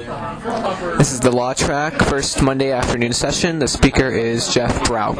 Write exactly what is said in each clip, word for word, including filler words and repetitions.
This is the Law Track, first Monday afternoon session. The speaker is Jeff Brauch.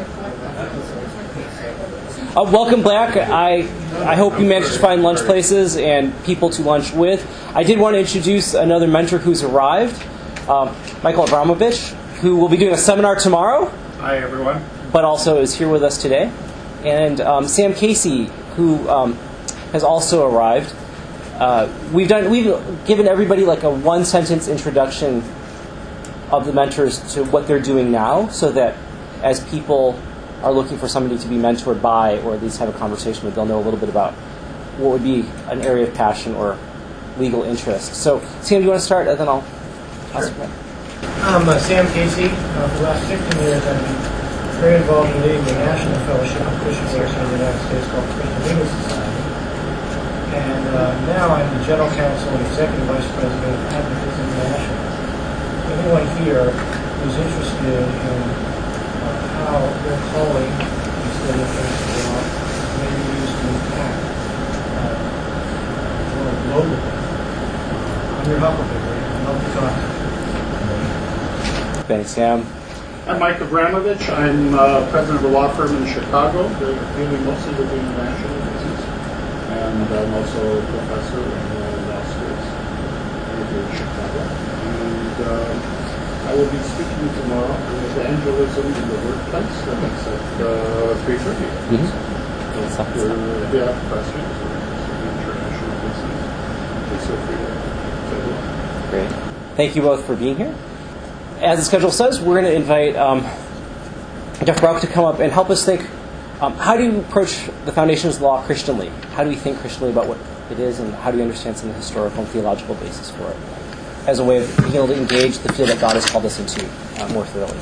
Uh, welcome back. I I hope you managed to find lunch places and people to lunch with. I did want to introduce another mentor who's arrived, um, Michael Abramovich, who will be doing a seminar tomorrow. Hi, everyone. But also is here with us today. And um, Sam Casey, who um, has also arrived. Uh, we've done. We've given everybody like a one-sentence introduction of the mentors to what they're doing now, so that as people are looking for somebody to be mentored by, or at least have a conversation with, they'll know a little bit about what would be an area of passion or legal interest. So, Sam, do you want to start, and then I'll ask you. I'm uh, Sam Casey. Uh, for the last fifteen years, I've been very involved in leading the National Fellowship of Christian Workers in the United States called the Christian Legal Society. And uh, now I'm the General Counsel and Executive Vice President of Advocates International. Anyone here who's interested in uh, how their calling instead of the law may be used to impact uh, the world globally, I'm your huckleberry. I'd love to talk to you. Thanks, Sam. I'm Mike Abramovich. I'm uh, president of a law firm in Chicago, dealing mostly with international business. And I'm also a professor in law schools here in Chicago. And uh, I will be speaking tomorrow on evangelism in the workplace. That's at uh, three thirty. Mm-hmm. So if you have questions or international business, please feel free to say hello. Great. Thank you both for being here. As the schedule says, we're going to invite um, Jeff Brauch to come up and help us think. Um, how do you approach the foundations of the law Christianly? How do we think Christianly about what it is, and how do we understand some of the historical and theological basis for it, as a way of being able to engage the field that God has called us into uh, more thoroughly?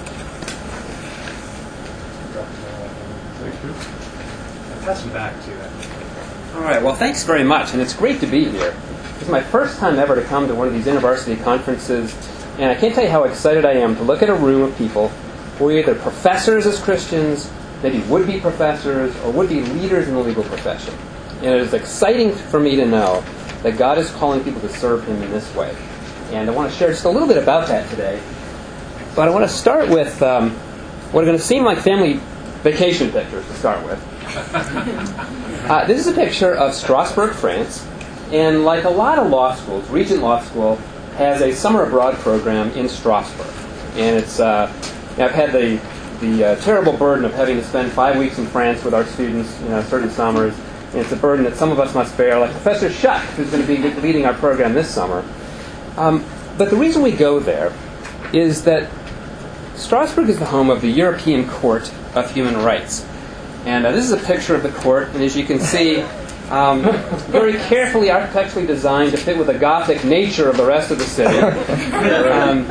Thank you. I'll pass you back to it. All right. Well, thanks very much, and it's great to be here. It's my first time ever to come to one of these InterVarsity conferences, and I can't tell you how excited I am to look at a room of people who are either professors as Christians, maybe would-be professors, or would-be leaders in the legal profession. And it is exciting for me to know that God is calling people to serve Him in this way. And I want to share just a little bit about that today. But I want to start with um, what are going to seem like family vacation pictures to start with. uh, this is a picture of Strasbourg, France. And like a lot of law schools, Regent Law School has a summer abroad program in Strasbourg. And it's uh, I've had the the uh, terrible burden of having to spend five weeks in France with our students, you know, certain summers. And it's a burden that some of us must bear, like Professor Schuck, who's going to be leading our program this summer. Um, but the reason we go there is that Strasbourg is the home of the European Court of Human Rights. And uh, this is a picture of the court, and as you can see, um, very carefully architecturally designed to fit with the Gothic nature of the rest of the city. Um,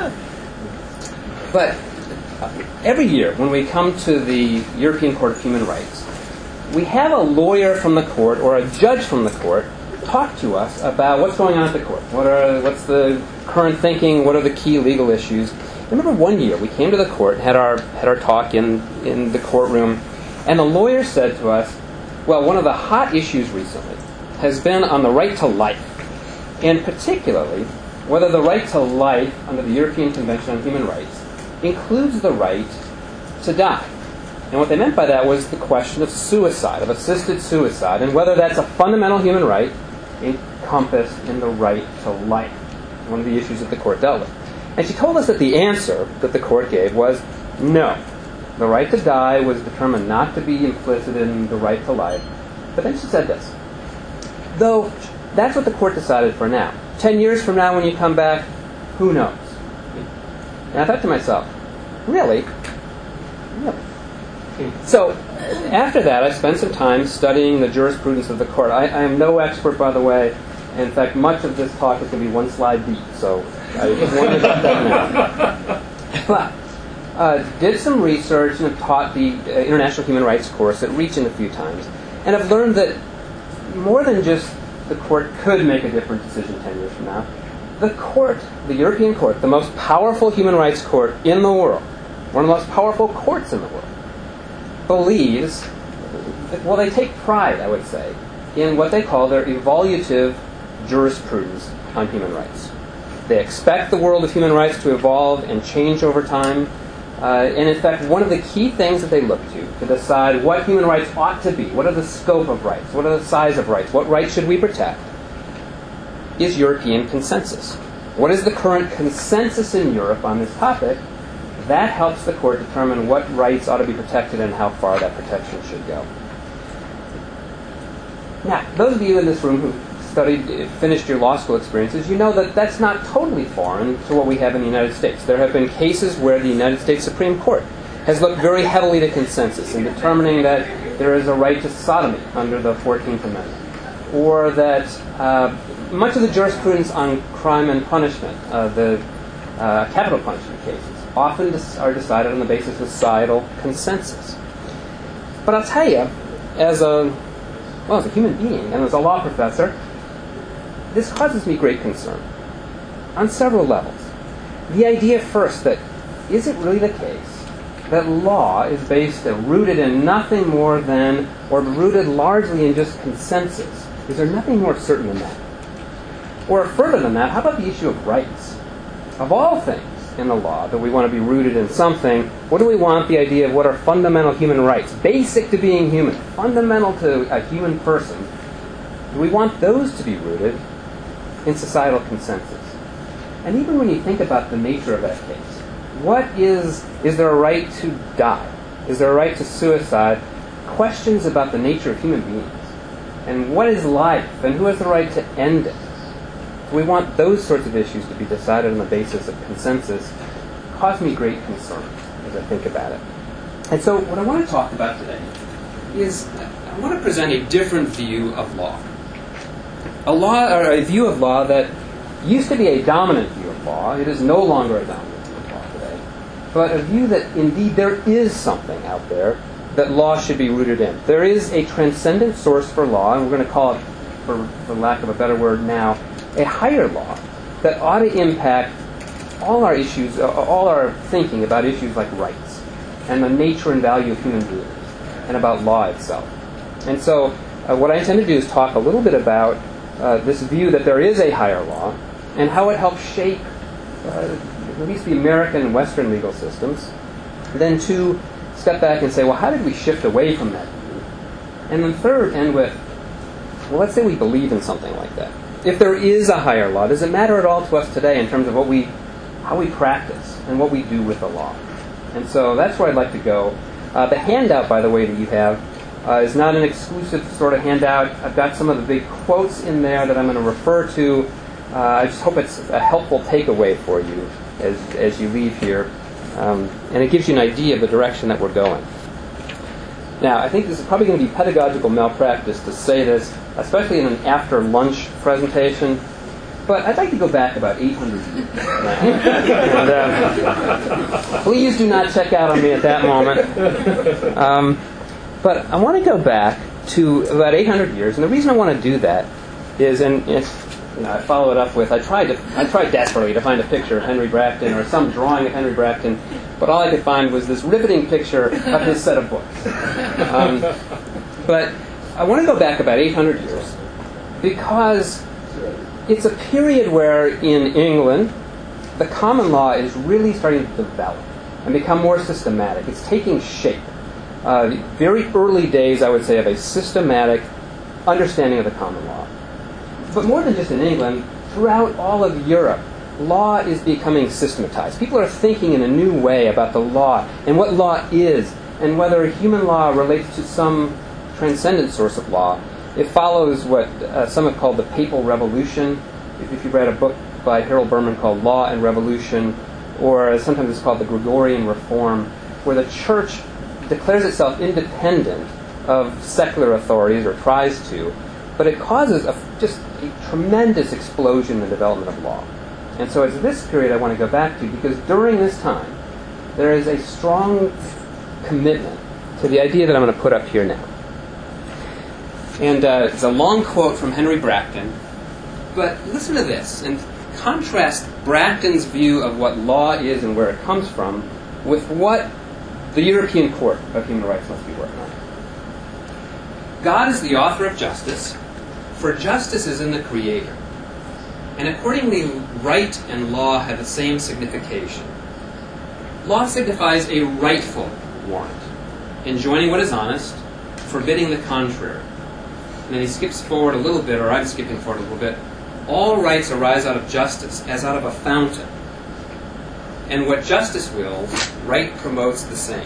but every year, when we come to the European Court of Human Rights, we have a lawyer from the court or a judge from the court talk to us about what's going on at the court. What are what's the current thinking? What are the key legal issues? I remember one year we came to the court, had our had our talk in in the courtroom, and the lawyer said to us, "Well, one of the hot issues recently has been on the right to life, and particularly whether the right to life under the European Convention on Human Rights includes the right to die." And what they meant by that was the question of suicide, of assisted suicide, and whether that's a fundamental human right encompassed in the right to life, one of the issues that the court dealt with. And she told us that the answer that the court gave was no. The right to die was determined not to be implicit in the right to life. But then she said this, though that's what the court decided for now. Ten years from now when you come back, who knows? And I thought to myself, really? Really? So, after that, I spent some time studying the jurisprudence of the court. I, I am no expert, by the way. In fact, much of this talk is going to be one slide deep, so I just wanted to get that now. But, uh, did some research and have taught the uh, International Human Rights course at Regent a few times, and I've learned that more than just the court could make a different decision ten years from now, the court, the European Court, the most powerful human rights court in the world, one of the most powerful courts in the world, believes, well, they take pride, I would say, in what they call their evolutive jurisprudence on human rights. They expect the world of human rights to evolve and change over time. Uh, and in fact, one of the key things that they look to to decide what human rights ought to be, what are the scope of rights, what are the size of rights, what rights should we protect, is European consensus. What is the current consensus in Europe on this topic? That helps the court determine what rights ought to be protected and how far that protection should go. Now, those of you in this room who studied, finished your law school experiences, you know that that's not totally foreign to what we have in the United States. There have been cases where the United States Supreme Court has looked very heavily to consensus in determining that there is a right to sodomy under the fourteenth Amendment, or that uh, much of the jurisprudence on crime and punishment, uh, the uh, capital punishment cases, often des- are decided on the basis of societal consensus. But I'll tell you, as a well, as a human being and as a law professor, this causes me great concern on several levels. The idea first that, is it really the case that law is based and rooted in nothing more than, or rooted largely in just consensus? Is there nothing more certain than that? Or further than that, how about the issue of rights? Of all things in the law that we want to be rooted in something, what do we want the idea of what are fundamental human rights, basic to being human, fundamental to a human person? Do we want those to be rooted in societal consensus? And even when you think about the nature of that case, what is, is there a right to die? Is there a right to suicide? Questions about the nature of human beings. And what is life? And who has the right to end it? We want those sorts of issues to be decided on the basis of consensus. Cause me great concern as I think about it. And so what I want to talk about today is I want to present a different view of law. A law, or a view of law that used to be a dominant view of law. It is no longer a dominant view of law today. But a view that indeed there is something out there that law should be rooted in. There is a transcendent source for law, and we're going to call it, for, for lack of a better word now, a higher law that ought to impact all our issues, uh, all our thinking about issues like rights and the nature and value of human beings and about law itself. And so uh, what I intend to do is talk a little bit about uh, this view that there is a higher law and how it helps shape uh, at least the American and Western legal systems. Then two, step back and say, well, how did we shift away from that view? And then third, end with, well, let's say we believe in something like that. If there is a higher law, does it matter at all to us today in terms of what we, how we practice and what we do with the law? And so that's where I'd like to go. Uh, the handout, by the way, that you have uh, is not an exclusive sort of handout. I've got some of the big quotes in there that I'm going to refer to. Uh, I just hope it's a helpful takeaway for you as, as you leave here. Um, and it gives you an idea of the direction that we're going. Now, I think this is probably going to be pedagogical malpractice to say this, especially in an after-lunch presentation, but I'd like to go back about eight hundred years and, uh, please do not check out on me at that moment. Um, but I want to go back to about eight hundred years, and the reason I want to do that is, and it's, you know, I follow it up with, I tried to, I tried desperately to find a picture of Henry Bracton or some drawing of Henry Bracton, but all I could find was this riveting picture of his set of books. Um, but I want to go back about eight hundred years because it's a period where in England the common law is really starting to develop and become more systematic. It's taking shape. Uh, very early days, I would say, of a systematic understanding of the common law. But more than just in England, throughout all of Europe, law is becoming systematized. People are thinking in a new way about the law and what law is and whether human law relates to some transcendent source of law. It follows what uh, some have called the Papal Revolution. If, if you've read a book by Harold Berman called Law and Revolution, or sometimes it's called the Gregorian Reform, where the church declares itself independent of secular authorities, or tries to, but it causes a, just a tremendous explosion in the development of law. And so it's this period I want to go back to, because during this time, there is a strong commitment to the idea that I'm going to put up here now. And uh, it's a long quote from Henry Bracton, but listen to this, and contrast Bracton's view of what law is and where it comes from with what the European Court of Human Rights must be working on. God is the author of justice, for justice is in the Creator. And accordingly, right and law have the same signification. Law signifies a rightful warrant, enjoining what is honest, forbidding the contrary. And then he skips forward a little bit, or I'm skipping forward a little bit. All rights arise out of justice, as out of a fountain. And what justice wills, right promotes the same.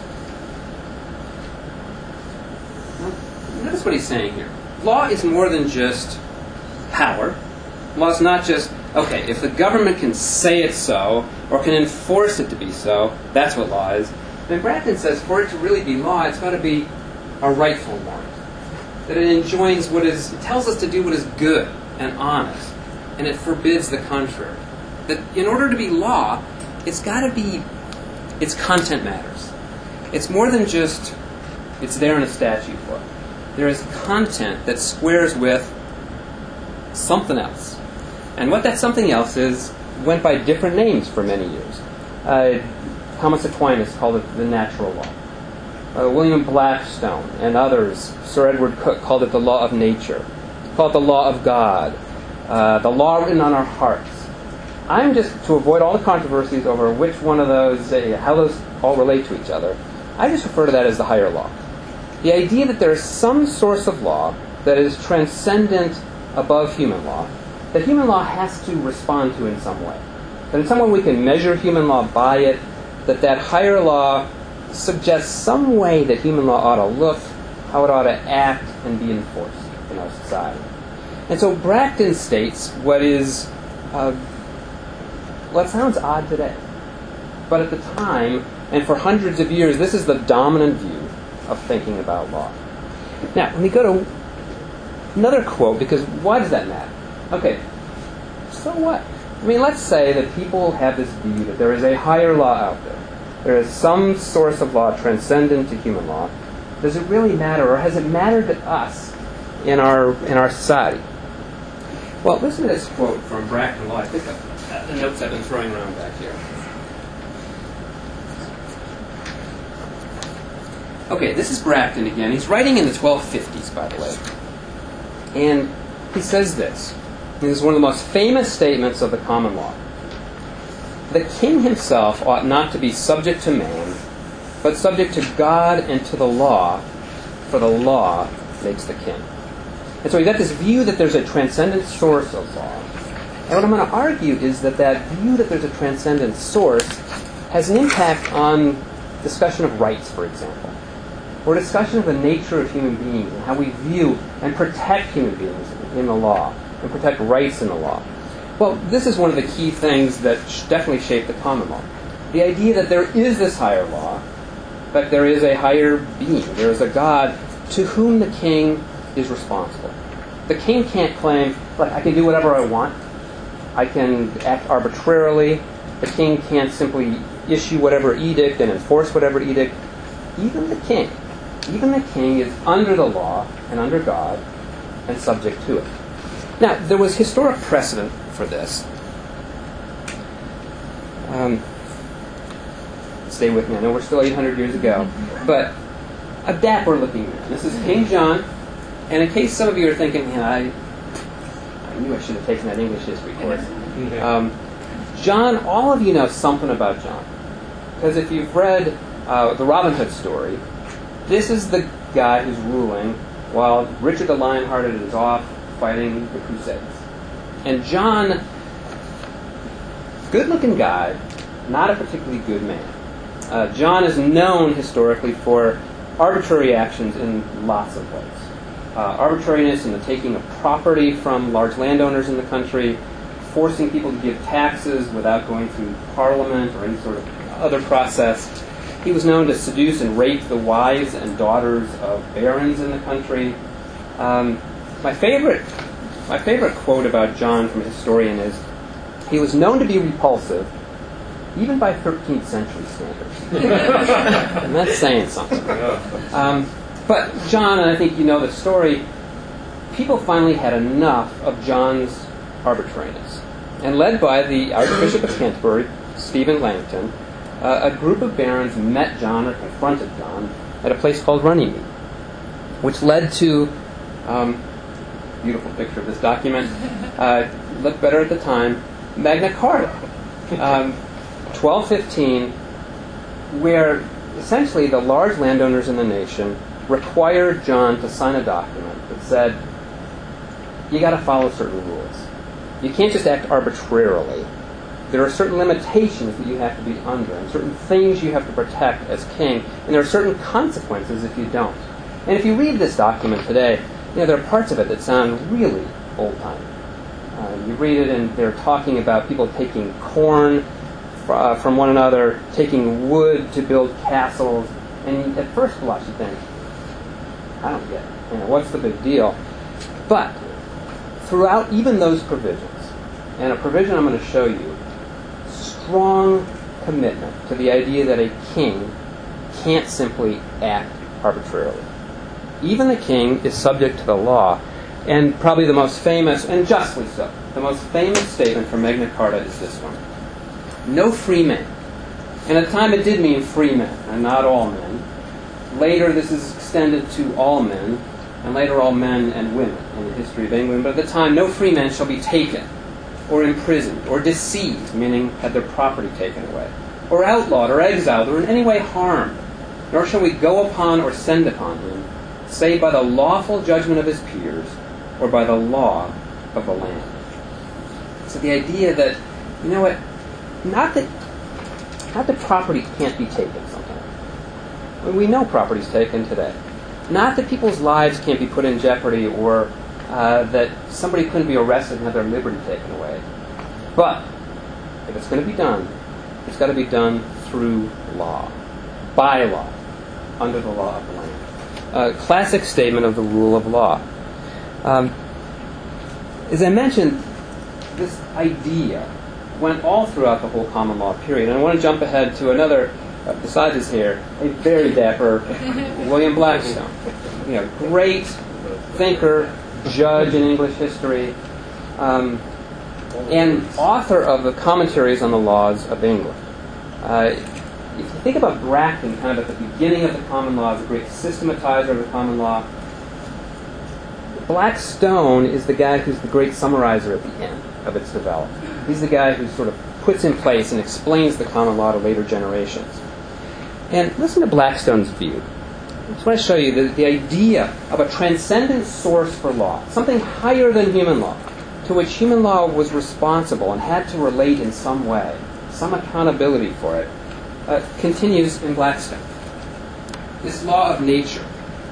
Now, notice what he's saying here. Law is more than just power. Law is not just, okay, if the government can say it so, or can enforce it to be so, that's what law is. Then Bracton says for it to really be law, it's got to be a rightful warrant. That it enjoins what is, it tells us to do what is good and honest, and it forbids the contrary. That in order to be law, it's got to be, its content matters. It's more than just, it's there in a statute book. There is content that squares with something else. And what that something else is went by different names for many years. Uh, Thomas Aquinas called it the natural law. Uh, William Blackstone and others, Sir Edward Coke, called it the law of nature. Called it the law of God. Uh, the law written on our hearts. I'm just, to avoid all the controversies over which one of those, uh, how those all relate to each other, I just refer to that as the higher law. The idea that there is some source of law that is transcendent above human law, that human law has to respond to in some way. That in some way we can measure human law by it, that that higher law suggests some way that human law ought to look, how it ought to act and be enforced in our society. And so Bracton states what is, uh, what sounds odd today. But at the time, and for hundreds of years, this is the dominant view of thinking about law. Now, let me go to another quote, because why does that matter? Okay, so what? I mean, let's say that people have this view that there is a higher law out there. There is some source of law transcendent to human law. Does it really matter, or has it mattered to us in our in our society? Well, listen to this quote from Bracton Law. I think of the notes I've been throwing around back here. Okay, this is Bracton again. He's writing in the twelve fifties, by the way. And he says this. This is one of the most famous statements of the common law. The king himself ought not to be subject to man, but subject to God and to the law, for the law makes the king. And so he's got this view that there's a transcendent source of law. And what I'm going to argue is that that view that there's a transcendent source has an impact on discussion of rights, for example, or discussion of the nature of human beings and how we view and protect human beings in the law and protect rights in the law. Well, this is one of the key things that definitely shaped the common law. The idea that there is this higher law, that there is a higher being, there is a God to whom the king is responsible. The king can't claim, like, I can do whatever I want. I can act arbitrarily. The king can't simply issue whatever edict and enforce whatever edict. Even the king, even the king is under the law and under God and subject to it. Now, there was historic precedent for this. Um, stay with me. I know we're still eight hundred years ago. But a dapper-looking man. This is King John. And in case some of you are thinking, yeah, I, I knew I should have taken that English history course. Um, John, all of you know something about John. Because if you've read uh, the Robin Hood story, this is the guy who's ruling while Richard the Lionhearted is off fighting the Crusades. And John, good-looking guy, not a particularly good man. Uh, John is known historically for arbitrary actions in lots of ways. Uh, arbitrariness in the taking of property from large landowners in the country, forcing people to give taxes without going through Parliament or any sort of other process. He was known to seduce and rape the wives and daughters of barons in the country. Um, my favorite, my favorite quote about John from a historian is, he was known to be repulsive, even by thirteenth century standards. And that's saying something. Um, but John, and I think you know the story, people finally had enough of John's arbitrariness. And led by the Archbishop of Canterbury, Stephen Langton, uh, a group of barons met John or confronted John at a place called Runnymede, which led to um, beautiful picture of this document. Uh, looked better at the time. Magna Carta, um, twelve fifteen, where essentially the large landowners in the nation required John to sign a document that said, you got to follow certain rules. You can't just act arbitrarily. There are certain limitations that you have to be under, and certain things you have to protect as king, and there are certain consequences if you don't. And if you read this document today, you know, there are parts of it that sound really old-timey. Uh, you read it, and they're talking about people taking corn uh, from one another, taking wood to build castles, and at first blush you think, I don't get it. You know, what's the big deal? But throughout even those provisions, and a provision I'm going to show you, strong commitment to the idea that a king can't simply act arbitrarily. Even the king is subject to the law, and probably the most famous, and justly so, the most famous statement from Magna Carta is this one. No free man. And at the time it did mean free men, and not all men. Later this is extended to all men, and later all men and women in the history of England. But at the time, no free man shall be taken, or imprisoned, or deceived, meaning had their property taken away, or outlawed, or exiled, or in any way harmed. Nor shall we go upon or send upon him, save by the lawful judgment of his peers, or by the law of the land. So the idea that, you know what, not that, not that property can't be taken sometimes. I mean, we know property's taken today. Not that people's lives can't be put in jeopardy, or uh, that somebody couldn't be arrested and have their liberty taken away. But if it's going to be done, it's got to be done through law, by law, under the law of the land. A classic statement of the rule of law. Um, as I mentioned, this idea went all throughout the whole common law period. And I want to jump ahead to another, uh, besides his here, a very dapper William Blackstone. You know, great thinker, judge in English history, um, and author of the commentaries on the laws of England. Uh, if you think about Bracton kind of at the beginning of the common law as a great systematizer of the common law, Blackstone is the guy who's the great summarizer at the end of its development. He's the guy who sort of puts in place and explains the common law to later generations. And listen to Blackstone's view. I just want to show you the, the idea of a transcendent source for law, something higher than human law, to which human law was responsible and had to relate in some way, some accountability for it, uh, continues in Blackstone. This law of nature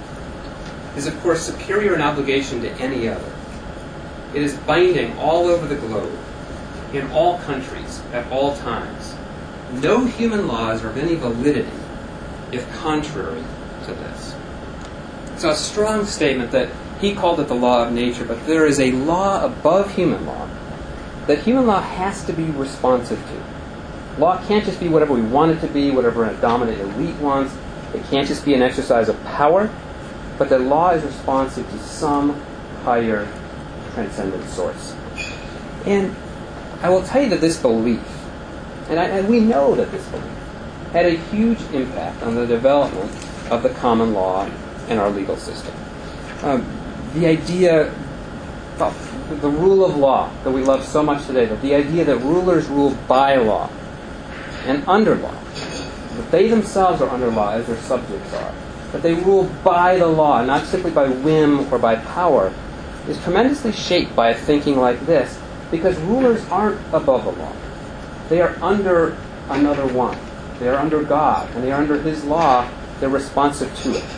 is, of course, superior in obligation to any other. It is binding all over the globe, in all countries, at all times. No human laws are of any validity if contrary to this. So a strong statement that he called it the law of nature, but there is a law above human law that human law has to be responsive to. Law can't just be whatever we want it to be, whatever a dominant elite wants. It can't just be an exercise of power, but that law is responsive to some higher transcendent source. And I will tell you that this belief, and, I, and we know that this belief, had a huge impact on the development of the common law and our legal system. Um, the idea, well, the rule of law that we love so much today, that the idea that rulers rule by law and under law, that they themselves are under law as their subjects are, that they rule by the law, not simply by whim or by power, is tremendously shaped by a thinking like this, because rulers aren't above the law. They are under another one. They are under God, and they are under His law. They're responsive to it.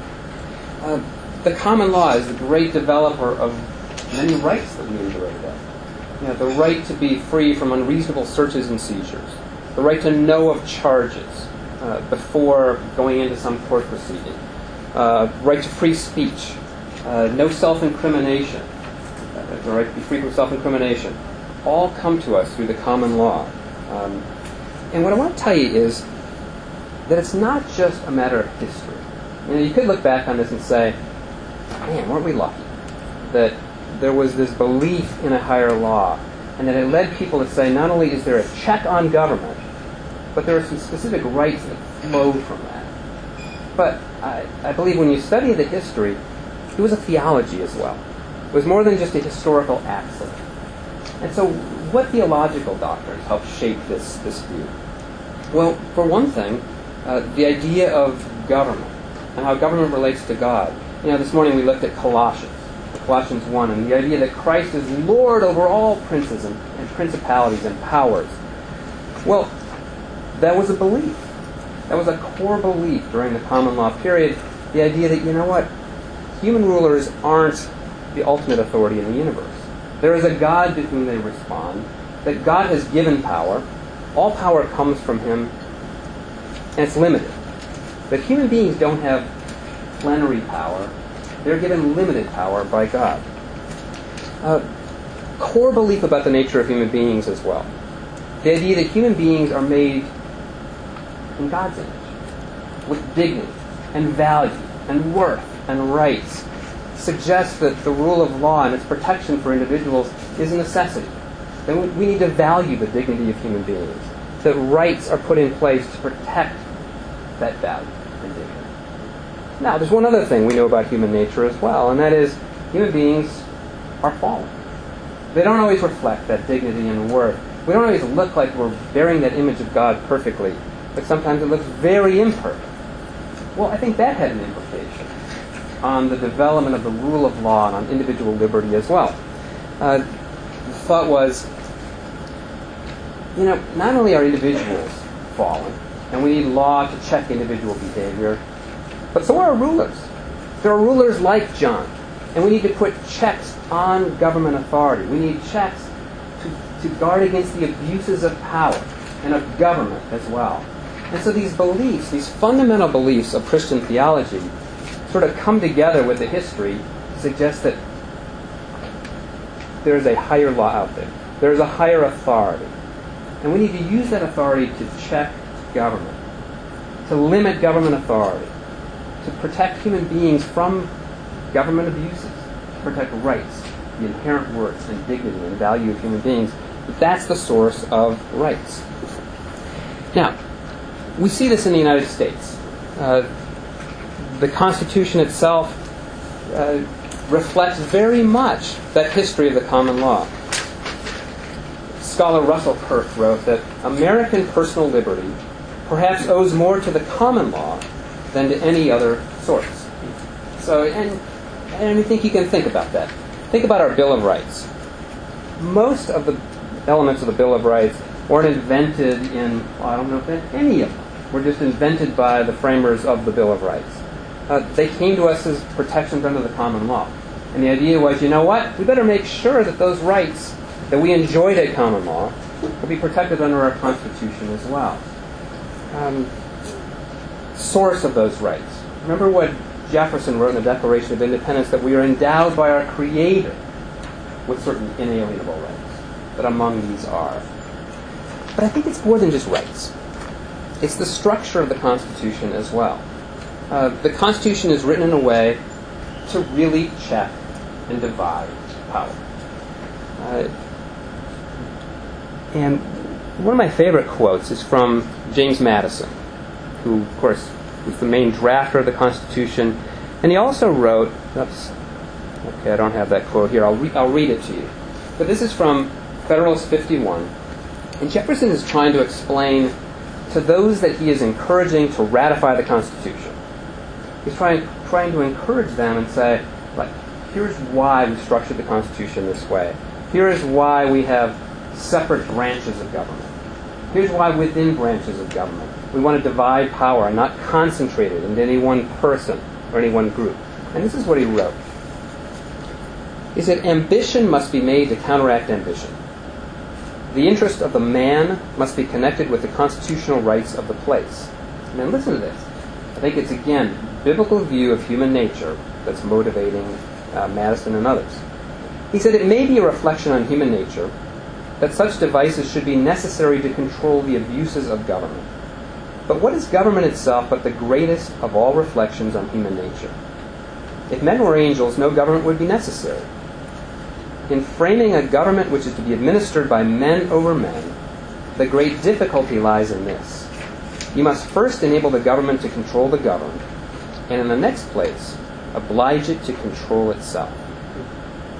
Uh, the common law is the great developer of many rights that we enjoy today. You know, the right to be free from unreasonable searches and seizures, the right to know of charges uh, before going into some court proceeding, uh, right to free speech, uh, no self-incrimination, uh, the right to be free from self-incrimination, all come to us through the common law. Um, and what I want to tell you is that it's not just a matter of history. You know, you could look back on this and say, man, weren't we lucky that there was this belief in a higher law, and that it led people to say, not only is there a check on government, but there are some specific rights that flow from that. But I, I believe when you study the history, it was a theology as well. It was more than just a historical accident. And so what theological doctrines help shape this, this view? Well, for one thing, uh, the idea of government and how government relates to God. You know, this morning we looked at Colossians, Colossians one, and the idea that Christ is Lord over all princes and, and principalities and powers. Well, that was a belief. That was a core belief during the common law period, the idea that, you know what, human rulers aren't the ultimate authority in the universe. There is a God to whom they respond, that God has given power. All power comes from Him, and it's limited. But human beings don't have plenary power. They're given limited power by God. Uh, core belief about the nature of human beings as well. The idea that human beings are made in God's image, with dignity and value and worth and rights, suggests that the rule of law and its protection for individuals is a necessity. That we need to value the dignity of human beings. That rights are put in place to protect that value and dignity. Now, there's one other thing we know about human nature as well, and that is human beings are fallen. They don't always reflect that dignity and worth. We don't always look like we're bearing that image of God perfectly, but sometimes it looks very imperfect. Well, I think that had an implication on the development of the rule of law and on individual liberty as well. Uh, the thought was, you know, not only are individuals fallen, and we need law to check individual behavior, but so are rulers. There are rulers like John, and we need to put checks on government authority. We need checks to, to guard against the abuses of power and of government as well. And so these beliefs, these fundamental beliefs of Christian theology, sort of come together with the history to suggest that there is a higher law out there. There is a higher authority. And we need to use that authority to check government, to limit government authority, to protect human beings from government abuses, to protect rights, the inherent worth and dignity and value of human beings. That's the source of rights. Now, we see this in the United States. Uh, the Constitution itself uh, reflects very much that history of the common law. Scholar Russell Kirk wrote that American personal liberty perhaps owes more to the common law than to any other source. So, and, and I think you can think about that. Think about our Bill of Rights. Most of the elements of the Bill of Rights weren't invented in, well, I don't know if any of them were just invented by the framers of the Bill of Rights. Uh, they came to us as protections under the common law. And the idea was, you know what? We better make sure that those rights that we enjoyed at common law will be protected under our Constitution as well. Um, source of those rights. Remember what Jefferson wrote in the Declaration of Independence, that we are endowed by our Creator with certain inalienable rights, that among these are. But I think it's more than just rights. It's the structure of the Constitution as well. Uh, the Constitution is written in a way to really check and divide power. Uh, and one of my favorite quotes is from James Madison, who, of course, was the main drafter of the Constitution. And he also wrote, oops, okay, I don't have that quote here. I'll, re- I'll read it to you. But this is from Federalist fifty-one. And Jefferson is trying to explain to those that he is encouraging to ratify the Constitution. He's trying, trying to encourage them and say, like, here's why we structured the Constitution this way. Here is why we have separate branches of government. Here's why within branches of government we want to divide power and not concentrate it into any one person or any one group. And this is what he wrote. He said, ambition must be made to counteract ambition. The interest of the man must be connected with the constitutional rights of the place. And then listen to this. I think it's, again, biblical view of human nature that's motivating uh, Madison and others. He said, it may be a reflection on human nature that such devices should be necessary to control the abuses of government. But what is government itself but the greatest of all reflections on human nature? If men were angels, no government would be necessary. In framing a government which is to be administered by men over men, the great difficulty lies in this. You must first enable the government to control the governed, and in the next place, oblige it to control itself.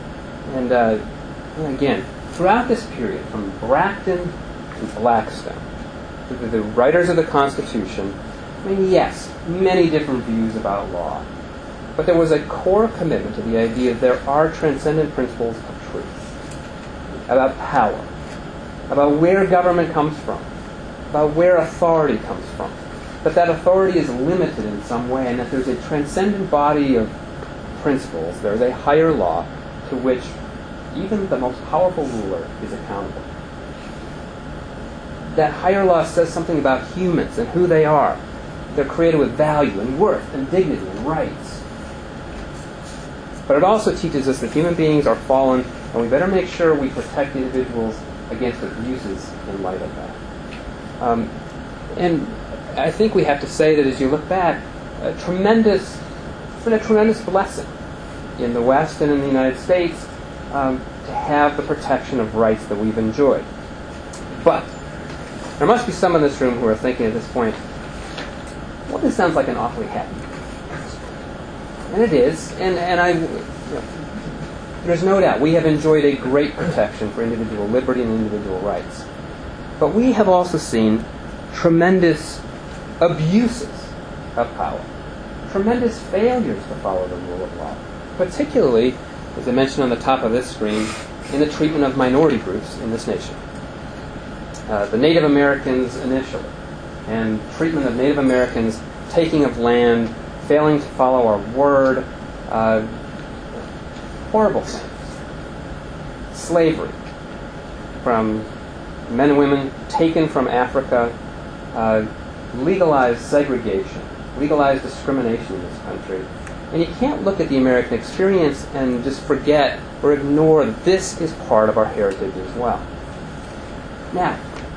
And, uh, and again, throughout this period, from Bracton to Blackstone, to the, the writers of the Constitution, I mean, yes, many different views about law. But there was a core commitment to the idea that there are transcendent principles of truth, about power, about where government comes from, about where authority comes from, that that authority is limited in some way, and that there's a transcendent body of principles, there's a higher law to which even the most powerful ruler is accountable. That higher law says something about humans and who they are. They're created with value and worth and dignity and rights. But it also teaches us that human beings are fallen, and we better make sure we protect individuals against abuses in light of that. Um, and I think we have to say that as you look back, a tremendous, it's been a tremendous blessing in the West and in the United States um, to have the protection of rights that we've enjoyed. But there must be some in this room who are thinking at this point, well, this sounds like an awfully happy place. And it is, and, and I, you know, there's no doubt we have enjoyed a great protection for individual liberty and individual rights. But we have also seen tremendous abuses of power, tremendous failures to follow the rule of law, particularly, as I mentioned on the top of this screen, in the treatment of minority groups in this nation. Uh, the Native Americans initially, and treatment of Native Americans, taking of land, failing to follow our word, uh, horrible things. Slavery, from men and women taken from Africa, uh, legalized segregation, legalized discrimination in this country. And you can't look at the American experience and just forget or ignore that this is part of our heritage as well. Now,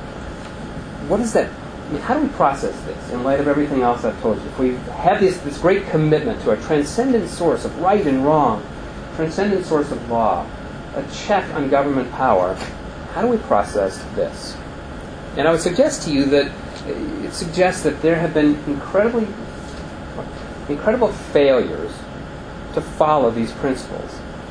what does that I mean, how do we process this in light of everything else I've told you? If we have this, this great commitment to a transcendent source of right and wrong, transcendent source of law, a check on government power, how do we process this? And I would suggest to you that it suggests that there have been incredibly, incredible failures to follow these principles,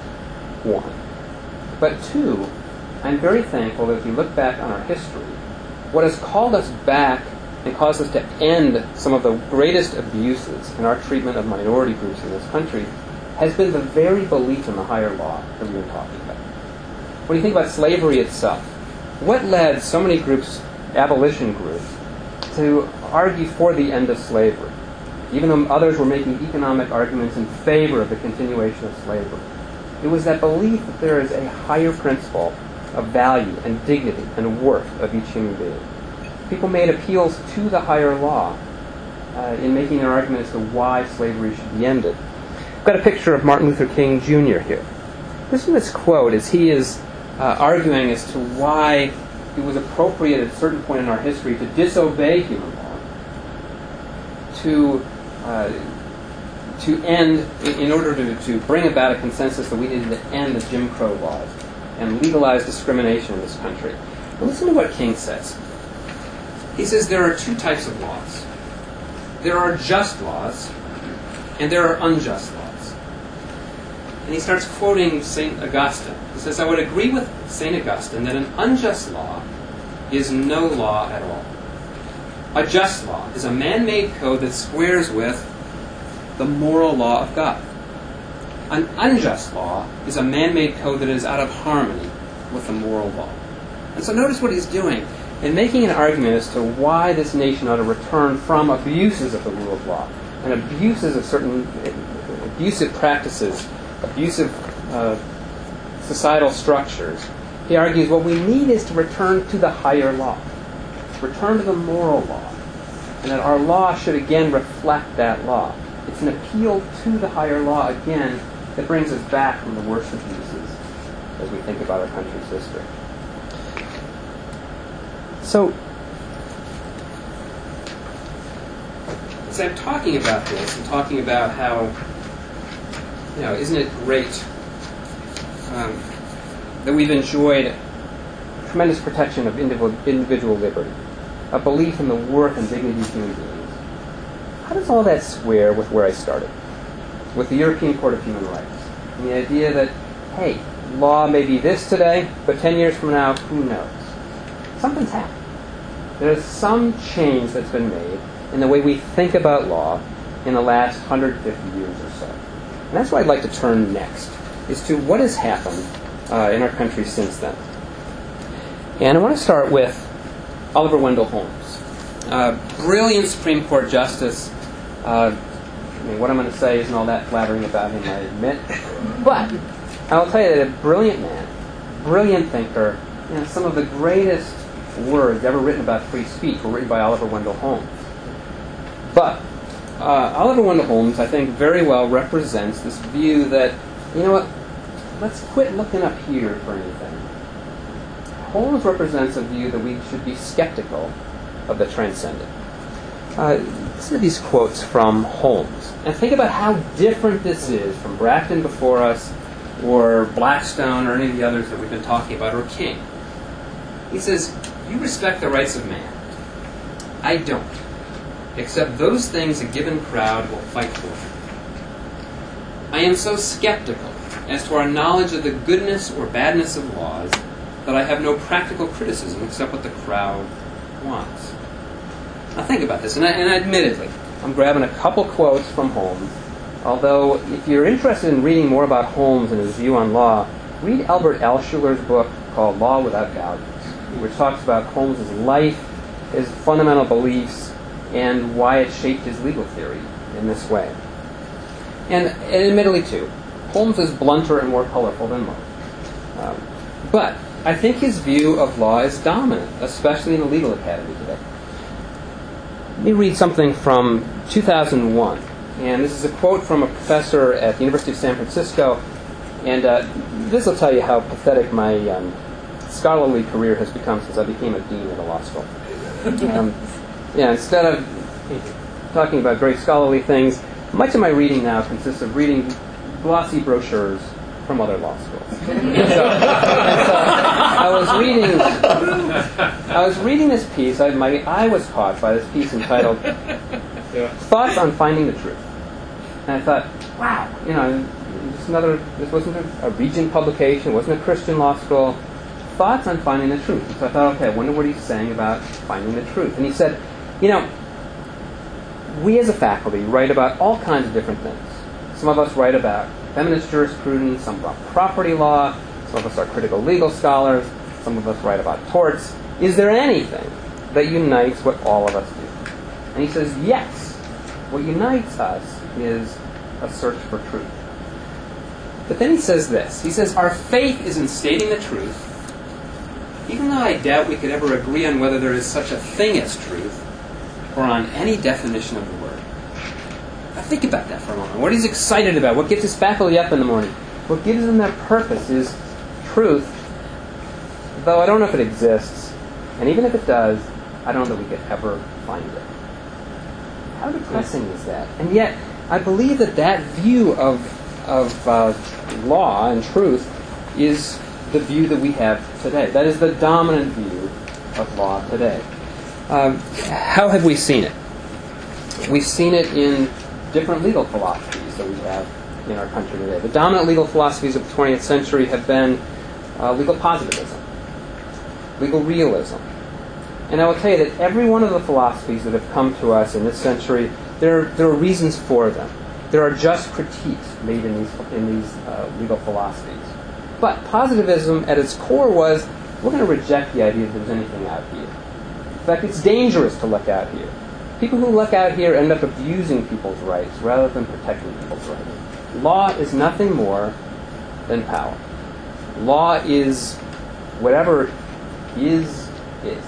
one. But two, I'm very thankful that if you look back on our history, what has called us back and caused us to end some of the greatest abuses in our treatment of minority groups in this country has been the very belief in the higher law that we've been talking about. When you think about slavery itself, what led so many groups, abolition groups, to argue for the end of slavery, even though others were making economic arguments in favor of the continuation of slavery? It was that belief that there is a higher principle of value and dignity and worth of each human being. People made appeals to the higher law uh, in making an argument as to why slavery should be ended. I've got a picture of Martin Luther King Junior here. Listen to this quote as he is uh, arguing as to why it was appropriate at a certain point in our history to disobey human law, to uh, to end, in order to, to bring about a consensus that we needed to end the Jim Crow laws and legalize discrimination in this country. But listen to what King says. He says there are two types of laws. There are just laws, and there are unjust laws. And he starts quoting Saint Augustine. He says, I would agree with Saint Augustine that an unjust law is no law at all. A just law is a man-made code that squares with the moral law of God. An unjust law is a man-made code that is out of harmony with the moral law. And so notice what he's doing in making an argument as to why this nation ought to return from abuses of the rule of law and abuses of certain abusive practices, abusive uh, societal structures. He argues what we need is to return to the higher law, return to the moral law, and that our law should again reflect that law. It's an appeal to the higher law again that brings us back from the worst abuses as we think about our country's history. So, as I'm talking about this, and talking about how, you know, isn't it great um, that we've enjoyed tremendous protection of individual, individual liberty, a belief in the worth and dignity of human beings. How does all that square with where I started, with the European Court of Human Rights, and the idea that, hey, law may be this today, but ten years from now, who knows? Something's happened. There's some change that's been made in the way we think about law in the last one hundred fifty years or so. And that's where I'd like to turn next, is to what has happened uh, in our country since then. And I want to start with Oliver Wendell Holmes. Uh, brilliant Supreme Court justice. Uh, I mean, what I'm going to say isn't all that flattering about him, I admit. But I will tell you that a brilliant man, brilliant thinker, you know, some of the greatest words ever written about free speech were written by Oliver Wendell Holmes. But uh, Oliver Wendell Holmes, I think, very well represents this view that, you know what, let's quit looking up here for anything. Holmes represents a view that we should be skeptical of the transcendent. Uh, listen to these quotes from Holmes. And think about how different this is from Bracton before us, or Blackstone, or any of the others that we've been talking about, or King. He says, you respect the rights of man. I don't. Except those things a given crowd will fight for. I am so skeptical as to our knowledge of the goodness or badness of laws that I have no practical criticism except what the crowd wants. Now think about this, and, I, and admittedly, I'm grabbing a couple quotes from Holmes, although if you're interested in reading more about Holmes and his view on law, read Albert Alschuler's book called Law Without Values, which talks about Holmes' life, his fundamental beliefs, and why it shaped his legal theory in this way. And, and admittedly, too, Holmes is blunter and more colorful than most. Um, but I think his view of law is dominant, especially in the legal academy today. Let me read something from two thousand one. And this is a quote from a professor at the University of San Francisco. And uh, this will tell you how pathetic my um, scholarly career has become since I became a dean at a law school. Um, yeah, instead of talking about great scholarly things, much of my reading now consists of reading glossy brochures from other law schools. And so, and so I was reading, I was reading this piece. I, my eye was caught by this piece entitled "Thoughts on Finding the Truth," and I thought, wow, you know, this another. This wasn't a, a Regent publication. It wasn't a Christian law school. Thoughts on finding the truth. And so I thought, okay, I wonder what he's saying about finding the truth. And he said, you know, we as a faculty write about all kinds of different things. Some of us write about feminist jurisprudence, some about property law, some of us are critical legal scholars, some of us write about torts. Is there anything that unites what all of us do? And he says, yes. What unites us is a search for truth. But then he says this. He says, our faith is in stating the truth, even though I doubt we could ever agree on whether there is such a thing as truth, or on any definition of the word. Now think about that for a moment. What he's excited about, what gets his faculty up in the morning, what gives them their purpose is truth, though I don't know if it exists, and even if it does, I don't know that we could ever find it. How depressing is that? And yet, I believe that that view of, of uh, law and truth is the view that we have today. That is the dominant view of law today. Um, how have we seen it? We've seen it in different legal philosophies that we have in our country today. The dominant legal philosophies of the twentieth century have been uh, legal positivism, legal realism. And I will tell you that every one of the philosophies that have come to us in this century, there, there are reasons for them. There are just critiques made in these, in these uh, legal philosophies. But positivism at its core was, we're going to reject the idea that there's anything out here. In fact, it's dangerous to look out here. People who look out here end up abusing people's rights rather than protecting people's rights. Law is nothing more than power. Law is whatever is, is.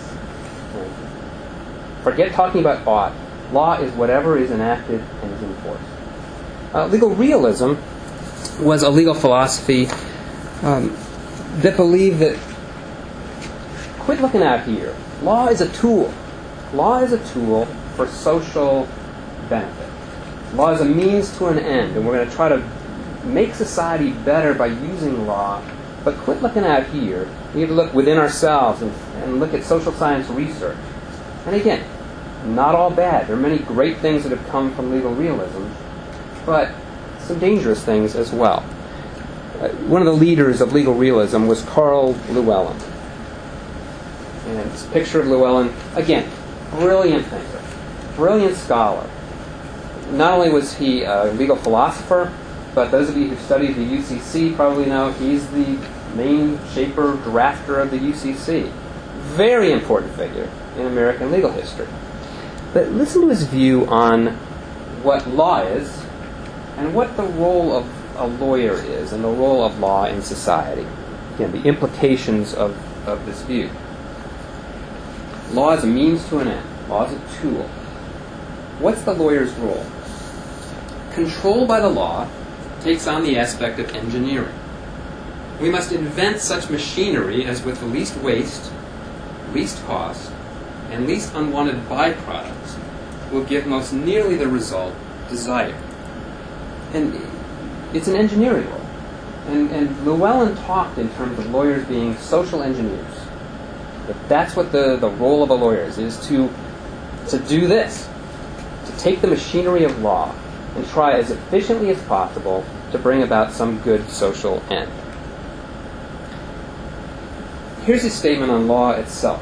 Forget talking about ought. Law is whatever is enacted and is enforced. Uh, legal realism was a legal philosophy um, that believed that quit looking out here. Law is a tool. Law is a tool for social benefit. Law is a means to an end, and we're going to try to make society better by using law, but quit looking out here. We have to look within ourselves and, and look at social science research. And again, not all bad. There are many great things that have come from legal realism, but some dangerous things as well. uh, one of the leaders of legal realism was Carl Llewellyn. And it's a picture of Llewellyn. Again, brilliant thinker, brilliant scholar. Not only was he a legal philosopher, but those of you who studied the U C C probably know he's the main shaper, drafter of the U C C. Very important figure in American legal history. But listen to his view on what law is and what the role of a lawyer is and the role of law in society. Again, the implications of, of this view. Law is a means to an end. Law is a tool. What's the lawyer's role? Control by the law takes on the aspect of engineering. We must invent such machinery as with the least waste, least cost, and least unwanted byproducts will give most nearly the result desired. And it's an engineering role. And, and Llewellyn talked in terms of lawyers being social engineers. That that's what the, the role of a lawyer is, is to, to do this, to take the machinery of law and try as efficiently as possible to bring about some good social end. Here's his statement on law itself.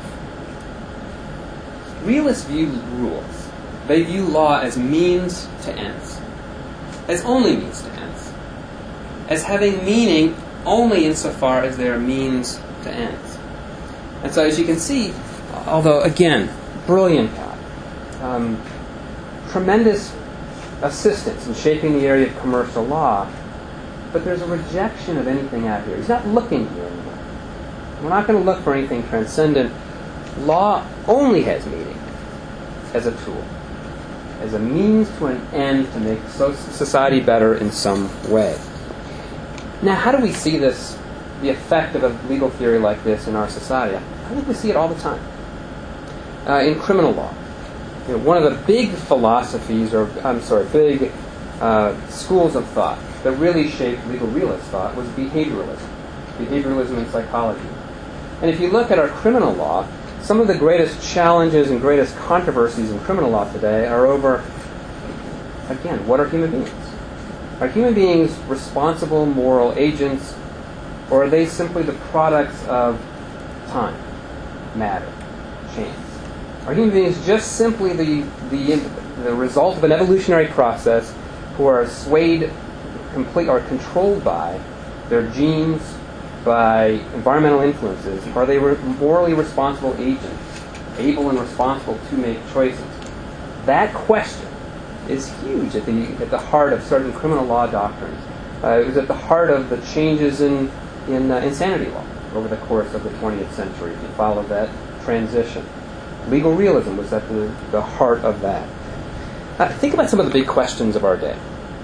Realists view rules. They view law as means to ends, as only means to ends, as having meaning only insofar as they are means to ends. And so as you can see, although, again, brilliant guy, um, tremendous assistance in shaping the area of commercial law, but there's a rejection of anything out here. He's not looking here anymore. We're not going to look for anything transcendent. Law only has meaning as a tool, as a means to an end to make so- society better in some way. Now, how do we see this, the effect of a legal theory like this in our society? I think we see it all the time. Uh, in criminal law, you know, one of the big philosophies, or I'm sorry, big uh, schools of thought that really shaped legal realist thought was behavioralism, behavioralism in psychology. And if you look at our criminal law, some of the greatest challenges and greatest controversies in criminal law today are over, again, what are human beings? Are human beings responsible moral agents, or are they simply the products of time, matter, chance? Are human beings just simply the, the, the result of an evolutionary process who are swayed complete or controlled by their genes, by environmental influences? Are they re- morally responsible agents, able and responsible to make choices? That question is huge at the at the heart of certain criminal law doctrines. Uh, it was at the heart of the changes in in uh, insanity law over the course of the twentieth century. If you follow that transition, legal realism was at the, the heart of that. Uh, think about some of the big questions of our day.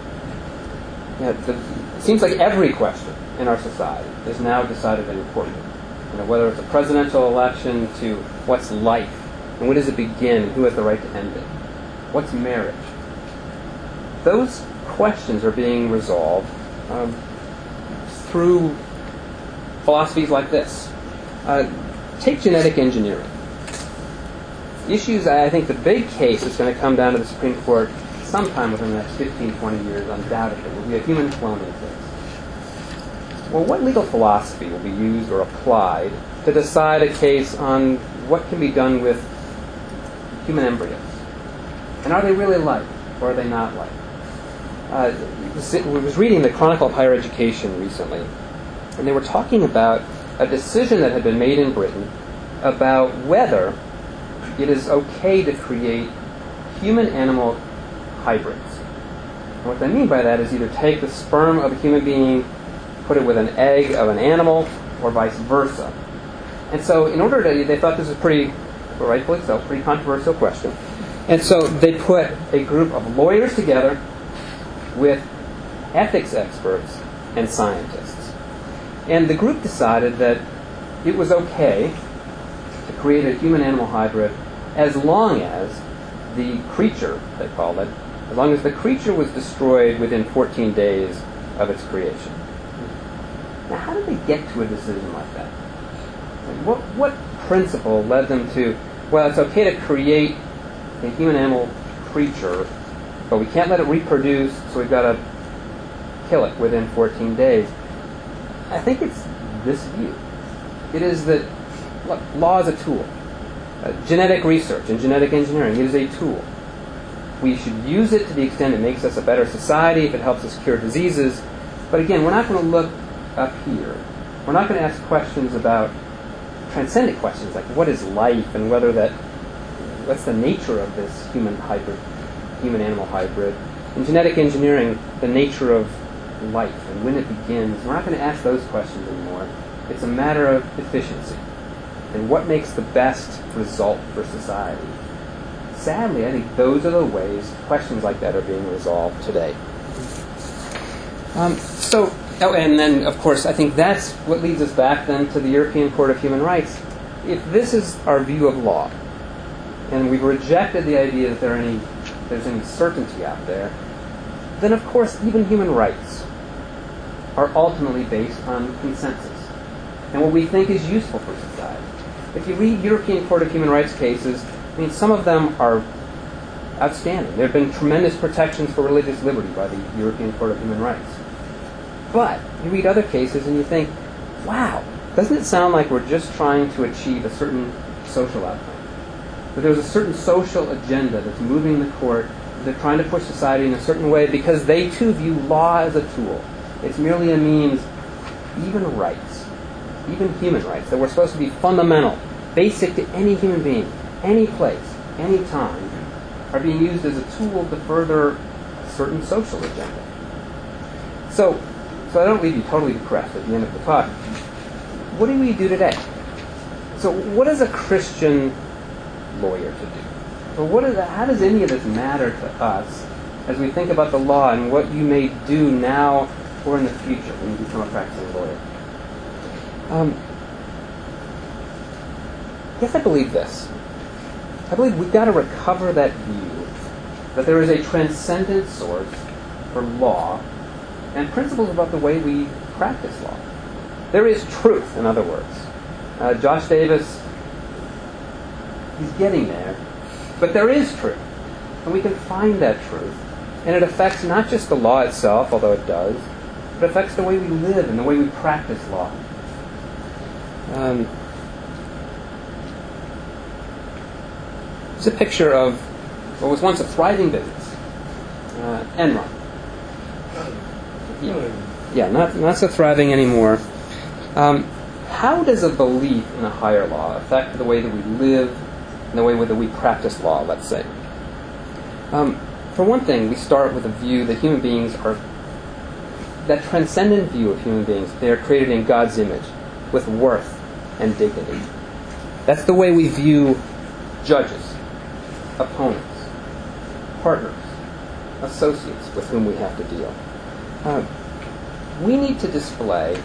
You know, the, it seems like every question in our society is now decided and important. You know, whether it's a presidential election to what's life, and when does it begin, and who has the right to end it? What's marriage? Those questions are being resolved um, through philosophies like this. Uh, take genetic engineering. Issues, I think the big case that's going to come down to the Supreme Court sometime within the next fifteen, twenty years, undoubtedly, will be a human cloning case. Well, what legal philosophy will be used or applied to decide a case on what can be done with human embryos? And are they really alike, or are they not alike? Uh, I was reading the Chronicle of Higher Education recently, and they were talking about a decision that had been made in Britain about whether it is okay to create human-animal hybrids. And what they mean by that is either take the sperm of a human being, put it with an egg of an animal, or vice versa. And so in order to, they thought this was pretty, rightfully so, pretty controversial question. And so they put a group of lawyers together with ethics experts and scientists. And the group decided that it was okay to create a human-animal hybrid as long as the creature, they called it, as long as the creature was destroyed within fourteen days of its creation. Now, how did they get to a decision like that? What, what principle led them to, well, it's okay to create a human-animal creature, but we can't let it reproduce, so we've got to kill it within fourteen days. I think it's this view. It is that, look, law is a tool. Uh, genetic research and genetic engineering is a tool. We should use it to the extent it makes us a better society, if it helps us cure diseases. But again, we're not going to look up here. We're not going to ask questions about transcendent questions like what is life and whether that, what's the nature of this human hybrid, human-animal hybrid. In genetic engineering, the nature of life and when it begins, we're not going to ask those questions anymore. It's a matter of efficiency and what makes the best result for society. Sadly, I think those are the ways questions like that are being resolved today. Um, so, oh, and then, of course, I think that's what leads us back then to the European Court of Human Rights. If this is our view of law, and we've rejected the idea that there are any, there's any certainty out there, then, of course, even human rights are ultimately based on consensus and what we think is useful for society. If you read European Court of Human Rights cases, I mean, some of them are outstanding. There have been tremendous protections for religious liberty by the European Court of Human Rights. But you read other cases and you think, wow, doesn't it sound like we're just trying to achieve a certain social outcome? That there's a certain social agenda that's moving the court. They're trying to push society in a certain way because they too view law as a tool. It's merely a means, even rights, even human rights, that were supposed to be fundamental, basic to any human being, any place, any time, are being used as a tool to further a certain social agenda. So, so I don't leave you totally depressed at the end of the talk. What do we do today? So what is a Christian lawyer to do? So what is, how does any of this matter to us as we think about the law and what you may do now or in the future when you become a practicing lawyer? Um, I guess I believe this. I believe we've got to recover that view that there is a transcendent source for law and principles about the way we practice law. There is truth, in other words. Uh, Josh Davis, he's getting there. But there is truth. And we can find that truth. And it affects not just the law itself, although it does, but it affects the way we live and the way we practice law. Um, It's a picture of what was once a thriving business, uh, Enron. Yeah, yeah not, not so thriving anymore. Um, how does a belief in a higher law affect the way that we live and the way that we practice law, let's say? Um, for one thing, we start with a view that human beings are, that transcendent view of human beings, they are created in God's image with worth and dignity. That's the way we view judges, opponents, partners, associates with whom we have to deal. Uh, we need to display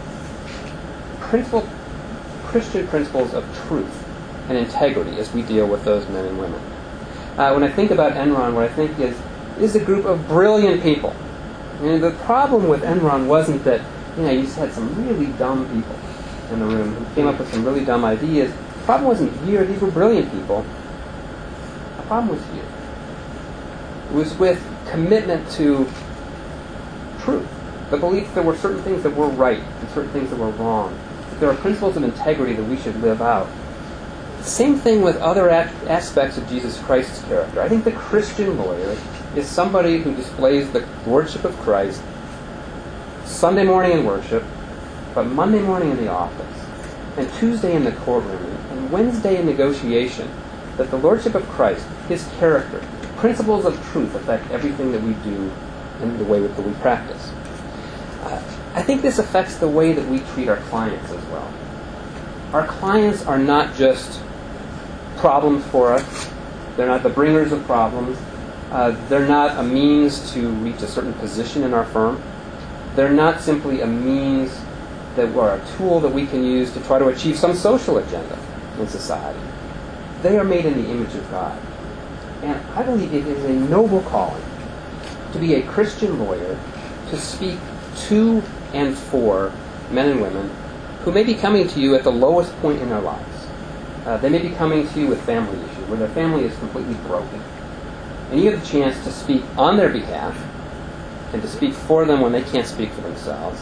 principle, Christian principles of truth and integrity as we deal with those men and women. Uh, when I think about Enron, what I think is is a group of brilliant people. And the problem with Enron wasn't that, you know, you just had some really dumb people in the room who came up with some really dumb ideas. The problem wasn't here; these were brilliant people. The problem was here. It was with commitment to truth, the belief that there were certain things that were right and certain things that were wrong. That there are principles of integrity that we should live out. Same thing with other aspects of Jesus Christ's character. I think the Christian lawyer is somebody who displays the lordship of Christ Sunday morning in worship, but Monday morning in the office, and Tuesday in the courtroom, and Wednesday in negotiation. That the lordship of Christ, his character, principles of truth affect everything that we do and the way that we practice. Uh, I think this affects the way that we treat our clients as well. Our clients are not just problems for us. They're not the bringers of problems. Uh, they're not a means to reach a certain position in our firm. They're not simply a means that or a tool that we can use to try to achieve some social agenda in society. They are made in the image of God. And I believe it is a noble calling to be a Christian lawyer, to speak to and for men and women who may be coming to you at the lowest point in their lives. Uh, they may be coming to you with family issues, where their family is completely broken. And you have the chance to speak on their behalf and to speak for them when they can't speak for themselves.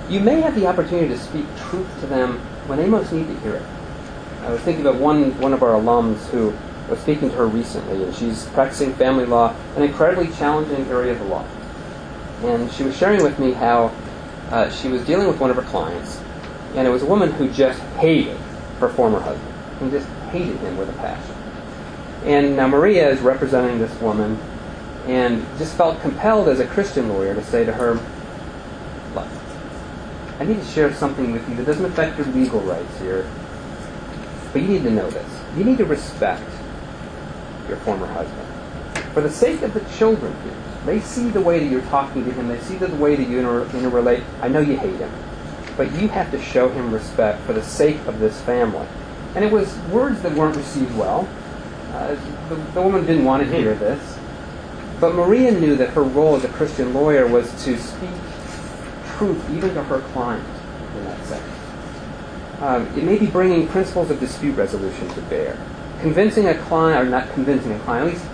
you may have the opportunity to speak truth to them when they most need to hear it. I was thinking of one, one of our alums who was speaking to her recently, and she's practicing family law, an incredibly challenging area of the law. And she was sharing with me how uh, she was dealing with one of her clients, and it was a woman who just hated her former husband, and just hated him with a passion. And now Maria is representing this woman, and just felt compelled as a Christian lawyer to say to her, look, I need to share something with you that doesn't affect your legal rights here, but you need to know this. You need to respect your former husband. For the sake of the children here, they see the way that you're talking to him, they see the way that you inter- interrelate. I know you hate him, but you have to show him respect for the sake of this family. And it was words that weren't received well. Uh, the, the woman didn't want to hear this. But Maria knew that her role as a Christian lawyer was to speak truth even to her client in that sense. Um, it may be bringing principles of dispute resolution to bear. Convincing a client, or not convincing a client, at least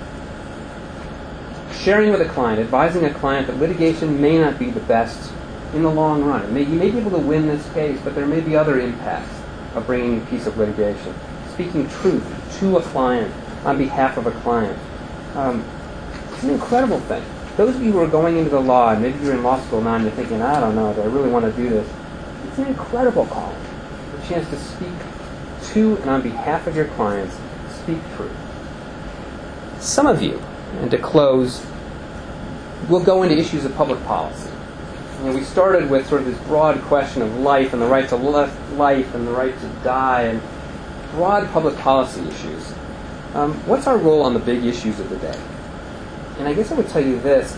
sharing with a client, advising a client that litigation may not be the best in the long run. It may, you may be able to win this case, but there may be other impacts of bringing a piece of litigation. Speaking truth to a client on behalf of a client. Um, it's an incredible thing. Those of you who are going into the law, and maybe you're in law school now and you're thinking, I don't know, do I really want to do this? It's an incredible calling. The chance to speak to and on behalf of your clients, speak truth. Some of you, and to close, will go into issues of public policy. You know, we started with sort of this broad question of life and the right to life and the right to die and broad public policy issues. Um, what's our role on the big issues of the day? And I guess I would tell you this.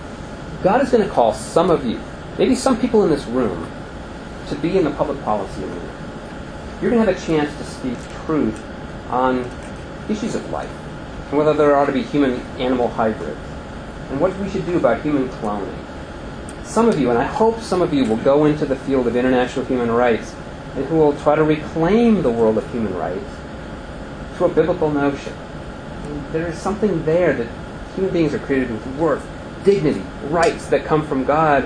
God is going to call some of you, maybe some people in this room, to be in the public policy arena. You're going to have a chance to speak truth on issues of life, and whether there ought to be human-animal hybrids, and what we should do about human cloning. Some of you, and I hope some of you, will go into the field of international human rights and who will try to reclaim the world of human rights to a biblical notion. And there is something there that human beings are created with worth, dignity, rights that come from God,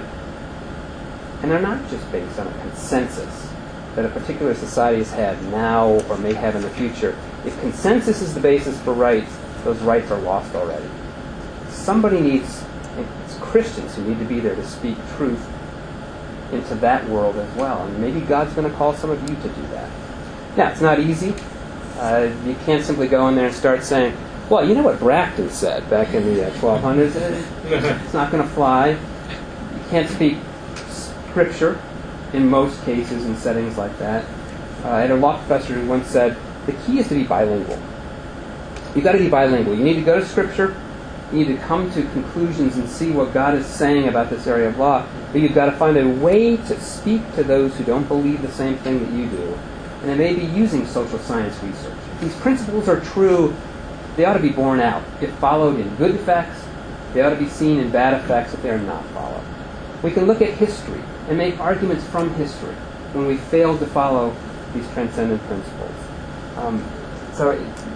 and they're not just based on a consensus that a particular society has had now or may have in the future. If consensus is the basis for rights, those rights are lost already. Somebody needs, and it's Christians who need to be there to speak truth into that world as well. And maybe God's going to call some of you to do that. Now, it's not easy. Uh, you can't simply go in there and start saying, well, you know what Bracton said back in the uh, twelve hundreds? It's not going to fly. You can't speak Scripture in most cases in settings like that. Uh, I had a law professor who once said, the key is to be bilingual. You've got to be bilingual. You need to go to Scripture. You need to come to conclusions and see what God is saying about this area of law. But you've got to find a way to speak to those who don't believe the same thing that you do. And they may be using social science research. If these principles are true, they ought to be borne out. If followed in good effects, they ought to be seen in bad effects if they are not followed. We can look at history and make arguments from history when we fail to follow these transcendent principles. Um, so,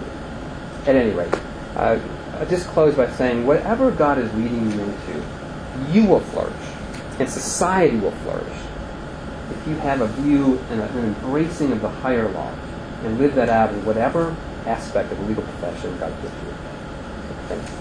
at any rate, uh, I'll just close by saying, whatever God is leading you into, you will flourish, and society will flourish if you have a view and an embracing of the higher law and live that out in whatever aspect of the legal profession God gives you. Thank you.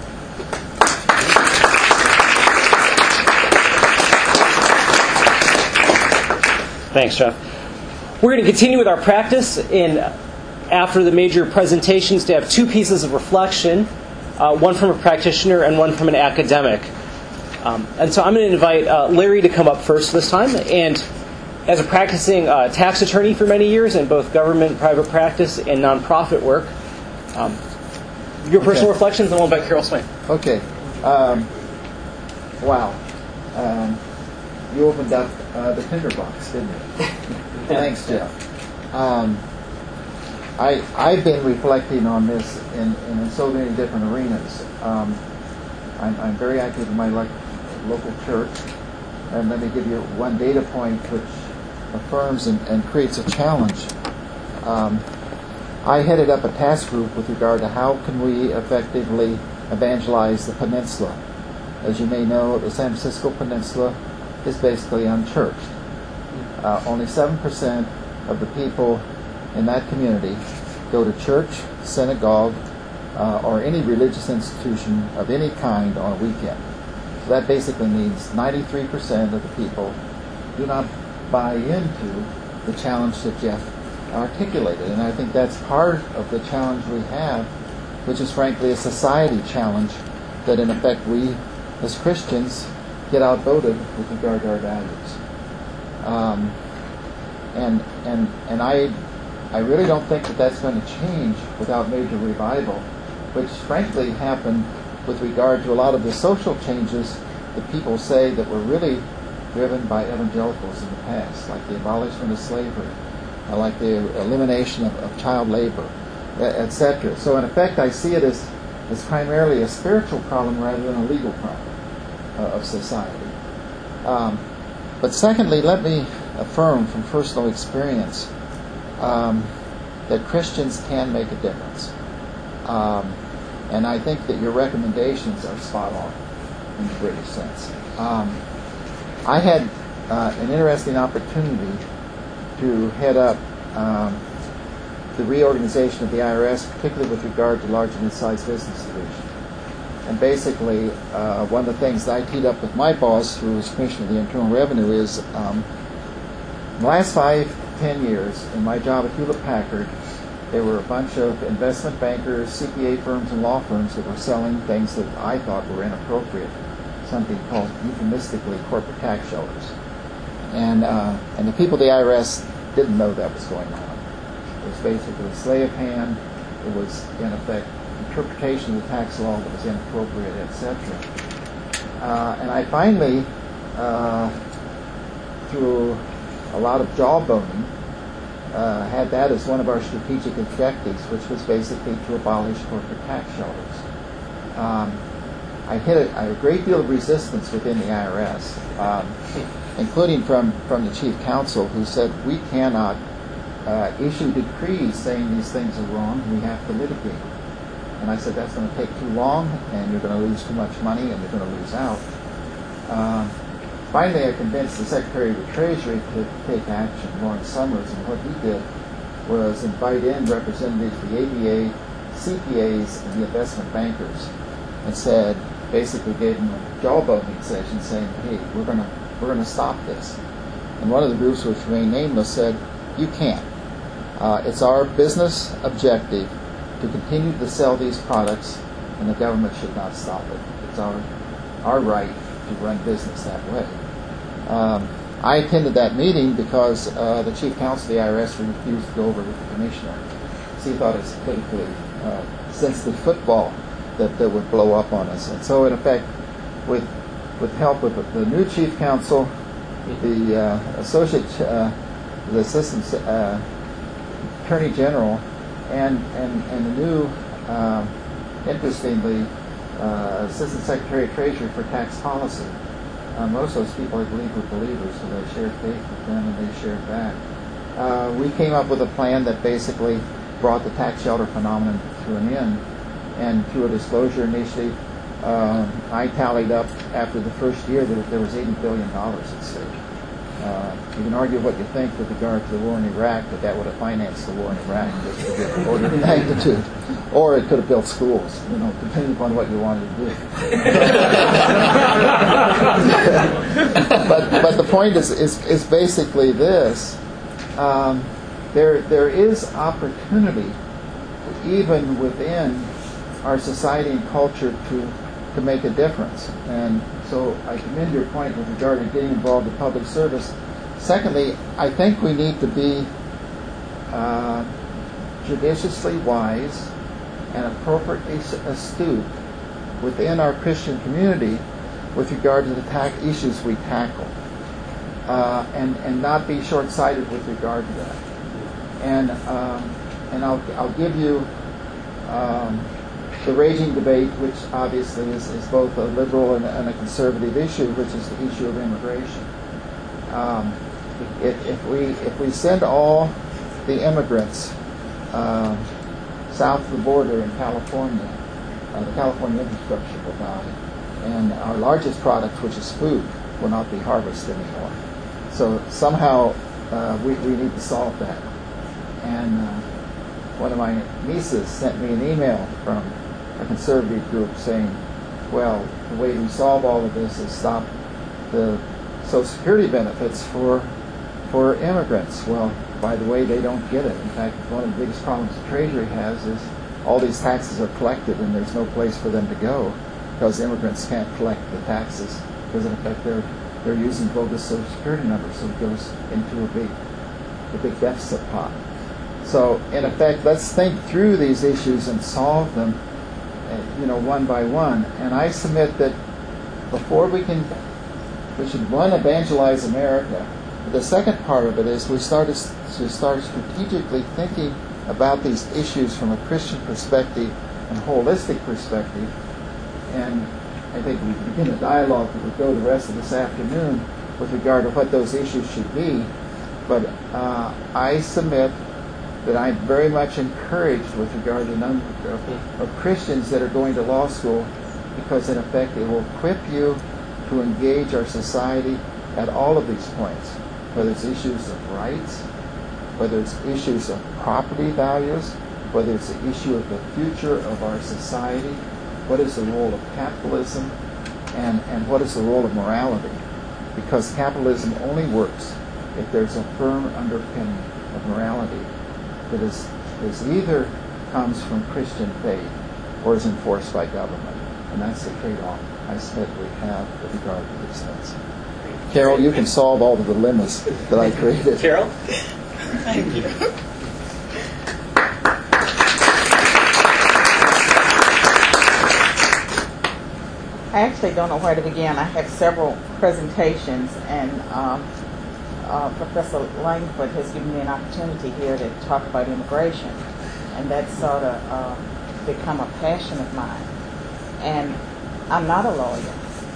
Thanks, Jeff. We're going to continue with our practice in, after the major presentations, to have two pieces of reflection, uh, one from a practitioner and one from an academic. Um, and so I'm going to invite uh, Larry to come up first this time. And as a practicing uh, tax attorney for many years in both government, private practice, and nonprofit work, um, your personal okay. reflections, and one by Carol Swain. Okay. Um, wow. Um, you opened up uh, the tinderbox, didn't you? Thanks, Jeff. Um, I, I've been reflecting on this in, in so many different arenas. Um, I'm, I'm very active in my lo- local church, and let me give you one data point which affirms and, and creates a challenge. Um, I headed up a task group with regard to how can we effectively evangelize the peninsula. As you may know, the San Francisco Peninsula is basically unchurched. uh, only seven percent of the people in that community go to church, synagogue, uh, or any religious institution of any kind on a weekend. So that basically means ninety-three percent of the people do not buy into the challenge that Jeff articulated. And I think that's part of the challenge we have, which is frankly a society challenge that in effect we as Christians get outvoted with regard to our values. Um, and and and I I really don't think that that's going to change without major revival, which frankly happened with regard to a lot of the social changes that people say that were really driven by evangelicals in the past, like the abolishment of slavery, uh, like the elimination of, of child labor, et cetera. So in effect, I see it as, as primarily a spiritual problem rather than a legal problem uh, of society. Um, but secondly, let me affirm from personal experience um, that Christians can make a difference. Um, and I think that your recommendations are spot on in the British sense. Um, I had uh, an interesting opportunity to head up um, the reorganization of the I R S, particularly with regard to large and mid-sized business division. And basically, uh, one of the things that I teed up with my boss, who was Commissioner of the Internal Revenue, is um, in the last five, ten years, in my job at Hewlett-Packard, there were a bunch of investment bankers, C P A firms, and law firms that were selling things that I thought were inappropriate, something called euphemistically corporate tax shelters. And uh, and the people of the I R S didn't know that was going on. It was basically sleight of hand. It was, in effect, interpretation of the tax law that was inappropriate, et cetera. Uh, and I finally, uh, through a lot of jawboning, uh, had that as one of our strategic objectives, which was basically to abolish corporate tax shelters. Um, I hit a, a great deal of resistance within the I R S, um, including from, from the chief counsel, who said we cannot uh, issue decrees saying these things are wrong, we have to litigate. And I said that's going to take too long, and you're going to lose too much money, and you're going to lose out. Um, finally, I convinced the Secretary of the Treasury to take action, Lawrence Summers, and what he did was invite in representatives of the A B A, C P As, and the investment bankers, and said, basically gave them a jawboning session saying, hey, we're going to we're going to stop this. And one of the groups, which remained nameless, said, you can't. Uh, it's our business objective to continue to sell these products, and the government should not stop it. It's our our right to run business that way. Um, I attended that meeting because uh, the chief counsel of the I R S refused to go over with the commissioner. So he thought it was politically uh, sensitive football that, that would blow up on us. And so, in effect, with with help of the new chief counsel, the uh, associate, uh, the assistant uh, attorney general, and and and the new, uh, interestingly, uh, assistant secretary of Treasury for tax policy. Uh, most of those people, I believe, were believers, so they shared faith with them and they shared back. Uh, we came up with a plan that basically brought the tax shelter phenomenon to an end, and through a disclosure initiative, uh, I tallied up after the first year that there was eighty billion dollars at stake. Uh, you can argue what you think with regard to the war in Iraq, but that would have financed the war in Iraq just to get the order of magnitude. Or it could have built schools, you know, depending upon what you wanted to do. but but the point is is, is basically this. Um, there there is opportunity, even within our society and culture, to to make a difference. And so I commend your point with regard to getting involved in public service. Secondly, I think we need to be uh, judiciously wise and appropriately astute within our Christian community with regard to the tax issues we tackle, uh, and and not be short-sighted with regard to that. And um, and I'll I'll give you um, the raging debate, which obviously is, is both a liberal and, and a conservative issue, which is the issue of immigration. Um, if, if we if we send all the immigrants uh, south of the border in California, uh, the California infrastructure will die, and our largest product, which is food, will not be harvested anymore. So somehow uh, we, we need to solve that. And uh, one of my nieces sent me an email from a conservative group saying, well, the way we solve all of this is stop the Social Security benefits for for immigrants. Well, by the way, they don't get it. In fact, one of the biggest problems the Treasury has is all these taxes are collected and there's no place for them to go because immigrants can't collect the taxes because in effect they're they're using bogus Social Security numbers, so it goes into a big a big deficit pot. So in effect, let's think through these issues and solve them, you know, one by one. And I submit that before we can, we should one evangelize America. The second part of it is we start to, to start strategically thinking about these issues from a Christian perspective and holistic perspective. And I think we begin a dialogue that would go the rest of this afternoon with regard to what those issues should be. But uh, I submit that I'm very much encouraged with regard to the number of, of Christians that are going to law school, because in effect it will equip you to engage our society at all of these points, whether it's issues of rights, whether it's issues of property values, whether it's the issue of the future of our society, what is the role of capitalism, and, and what is the role of morality. Because capitalism only works if there's a firm underpinning of morality that is, is either comes from Christian faith or is enforced by government. And that's the trade-off I said we have with regard to these things. Carol, you can solve all the dilemmas that I created. Carol? Thank you. I actually don't know where to begin. I have several presentations, and um, uh, Professor Langford has given me an opportunity here to talk about immigration, and that's sort of uh, become a passion of mine. And I'm not a lawyer,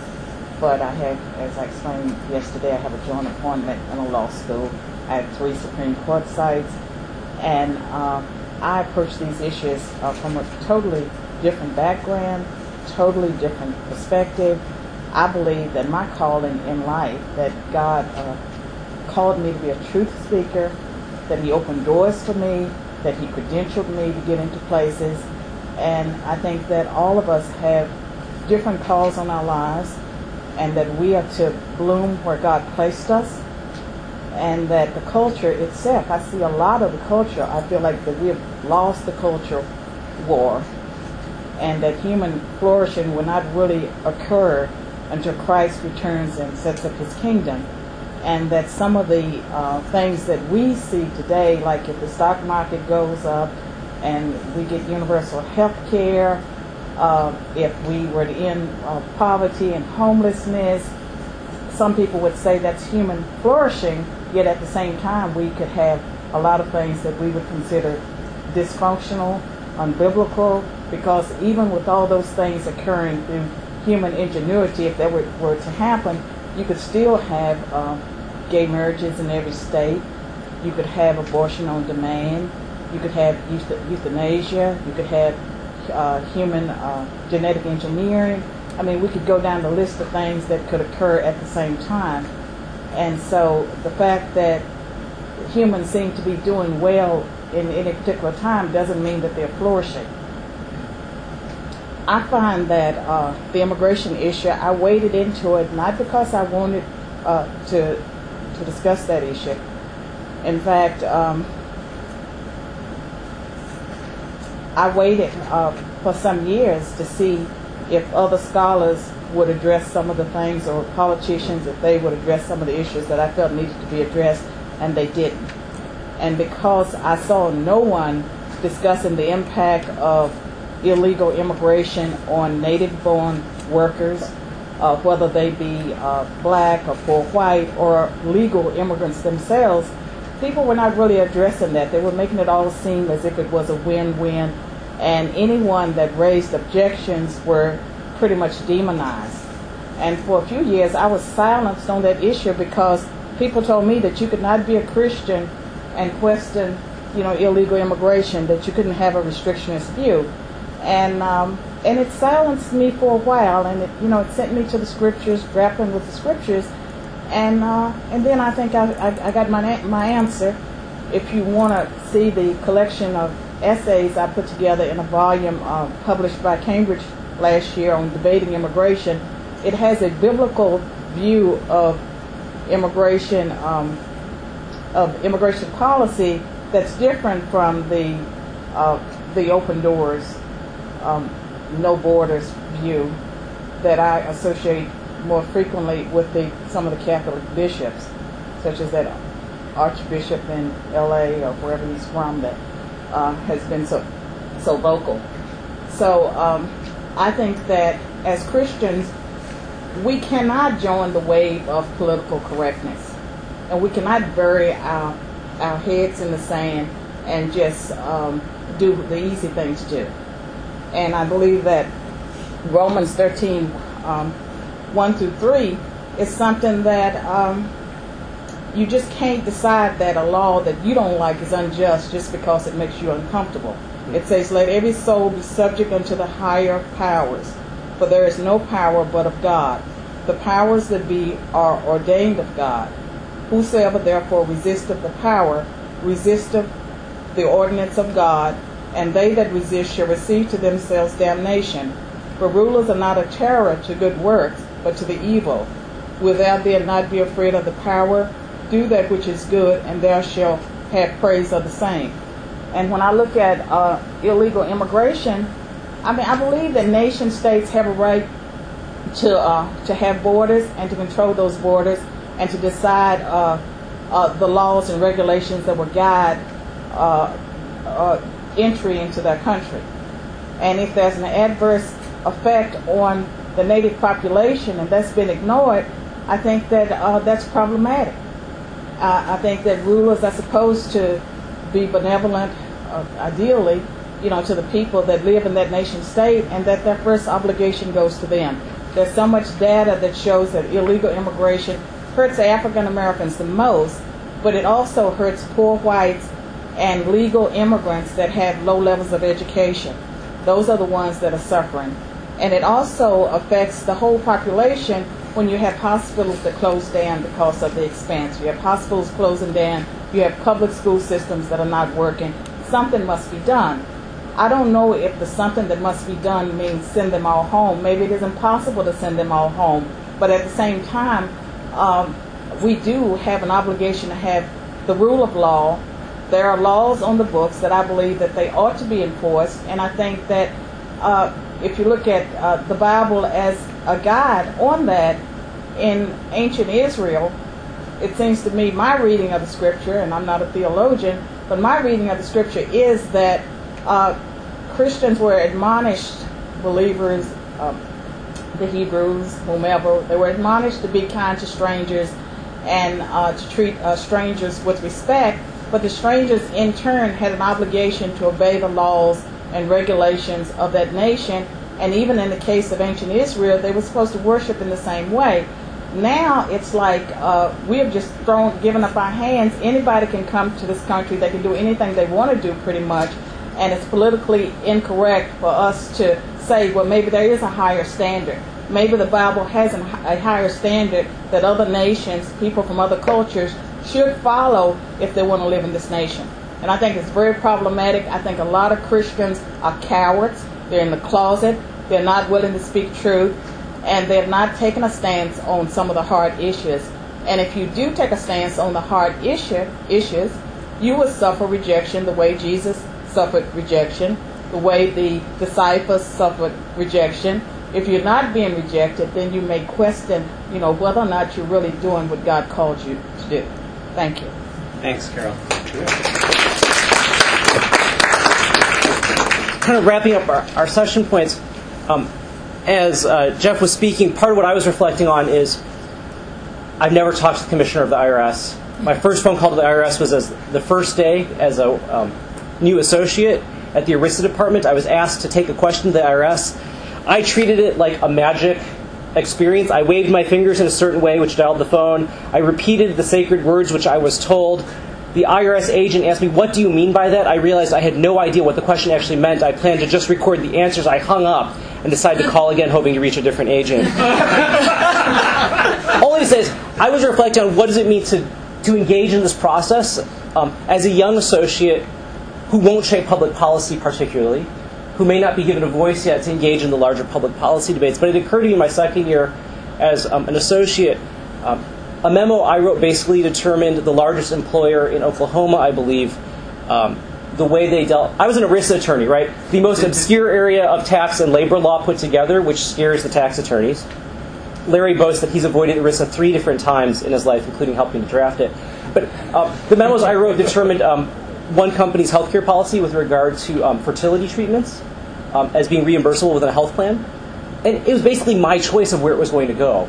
but I have, as I explained yesterday, I have a joint appointment in a law school. I have three Supreme Court sites, and uh, I approach these issues uh, from a totally different background, totally different perspective. I believe that my calling in life, that God uh, called me to be a truth speaker, that He opened doors for me, that He credentialed me to get into places, and I think that all of us have different calls on our lives, and that we are to bloom where God placed us, and that the culture itself, I see a lot of the culture, I feel like that we have lost the culture war, and that human flourishing will not really occur until Christ returns and sets up His kingdom. And that some of the uh, things that we see today, like if the stock market goes up and we get universal health care, uh, if we were to end uh, poverty and homelessness, some people would say that's human flourishing, yet at the same time we could have a lot of things that we would consider dysfunctional, unbiblical, because even with all those things occurring through human ingenuity, if that were, were to happen, you could still have uh, gay marriages in every state. You could have abortion on demand. You could have euth- euthanasia. You could have uh, human uh, genetic engineering. I mean, we could go down the list of things that could occur at the same time. And so the fact that humans seem to be doing well in any particular time doesn't mean that they're flourishing. I find that uh, the immigration issue, I waded into it not because I wanted uh, to to discuss that issue. In fact, um, I waited uh, for some years to see if other scholars would address some of the things, or politicians, if they would address some of the issues that I felt needed to be addressed, and they didn't. And because I saw no one discussing the impact of illegal immigration on native-born workers, uh, whether they be uh, black or poor white or legal immigrants themselves, people were not really addressing that. They were making it all seem as if it was a win-win, and anyone that raised objections were pretty much demonized. And for a few years, I was silenced on that issue because people told me that you could not be a Christian and question, you know, illegal immigration, that you couldn't have a restrictionist view. And um, and it silenced me for a while, and it, you know, it sent me to the scriptures, grappling with the scriptures. And uh, and then I think I, I, I got my my answer. If you want to see the collection of essays I put together in a volume uh, published by Cambridge last year on debating immigration, it has a biblical view of immigration um, of immigration policy that's different from the uh, the open doors, um, no borders view that I associate more frequently with the some of the Catholic bishops, such as that Archbishop in L A or wherever he's from that uh, has been so so vocal. So um, I think that as Christians, we cannot join the wave of political correctness, and we cannot bury our our heads in the sand and just um, do the easy thing to do. And I believe that Romans thirteen, um, one through three is something that um, you just can't decide that a law that you don't like is unjust just because it makes you uncomfortable. It says, let every soul be subject unto the higher powers, for there is no power but of God. The powers that be are ordained of God. Whosoever therefore resisteth the power, resisteth the ordinance of God, and they that resist shall receive to themselves damnation. For rulers are not a terror to good works, but to the evil. Wilt thou then not be afraid of the power? Do that which is good, and thou shalt have praise of the same. And when I look at uh, illegal immigration, I mean, I believe that nation states have a right to uh, to have borders and to control those borders and to decide uh, uh, the laws and regulations that will guide uh, uh, entry into their country. And if there's an adverse effect on the native population and that's been ignored, I think that uh, that's problematic. Uh, I think that rulers are supposed to be benevolent, uh, ideally, you know, to the people that live in that nation state, and that their first obligation goes to them. There's so much data that shows that illegal immigration hurts African Americans the most, but it also hurts poor whites and legal immigrants that have low levels of education. Those are the ones that are suffering. And it also affects the whole population when you have hospitals that close down because of the expense. You have hospitals closing down. You have public school systems that are not working. Something must be done. I don't know if the something that must be done means send them all home. Maybe it is impossible to send them all home. But at the same time, um, we do have an obligation to have the rule of law. There are laws on the books that I believe that they ought to be enforced. And I think that uh, if you look at uh, the Bible as a guide on that, in ancient Israel, it seems to me, my reading of the scripture, and I'm not a theologian, but my reading of the scripture is that uh, Christians were admonished, believers, uh, the Hebrews, whomever, they were admonished to be kind to strangers and uh, to treat uh, strangers with respect, but the strangers in turn had an obligation to obey the laws and regulations of that nation. And even in the case of ancient Israel, they were supposed to worship in the same way. Now it's like uh, we have just thrown, given up our hands. Anybody can come to this country. They can do anything they want to do pretty much. And it's politically incorrect for us to say, well, maybe there is a higher standard. Maybe the Bible has a higher standard that other nations, people from other cultures, should follow if they want to live in this nation. And I think it's very problematic. I think a lot of Christians are cowards. They're in the closet. They're not willing to speak truth. And they've not taken a stance on some of the hard issues. And if you do take a stance on the hard issue, issues, you will suffer rejection the way Jesus suffered rejection, the way the disciples suffered rejection. If you're not being rejected, then you may question, you know, whether or not you're really doing what God called you to do. Thank you. Thanks, Carol. Kind of wrapping up our, our session points. Um, as uh, Jeff was speaking, part of what I was reflecting on is I've never talked to the commissioner of the I R S. My first phone call to the I R S was as the first day as a um, new associate at the ERISA department. I was asked to take a question to the I R S. I treated it like a magic experience. I waved my fingers in a certain way, which dialed the phone. I repeated the sacred words, which I was told. The I R S agent asked me, what do you mean by that? I realized I had no idea what the question actually meant. I planned to just record the answers. I hung up and decided to call again, hoping to reach a different agent. Only would say is, I was reflecting on what does it mean to, to engage in this process um, as a young associate who won't shape public policy particularly, who may not be given a voice yet to engage in the larger public policy debates. But it occurred to me in my second year as um, an associate, um, a memo I wrote basically determined the largest employer in Oklahoma, I believe, um, the way they dealt. I was an ERISA attorney, right? The most obscure area of tax and labor law put together, which scares the tax attorneys. Larry boasts that he's avoided ERISA three different times in his life, including helping to draft it. But uh, the memos I wrote determined um, one company's healthcare policy with regard to um, fertility treatments um, as being reimbursable within a health plan. And it was basically my choice of where it was going to go.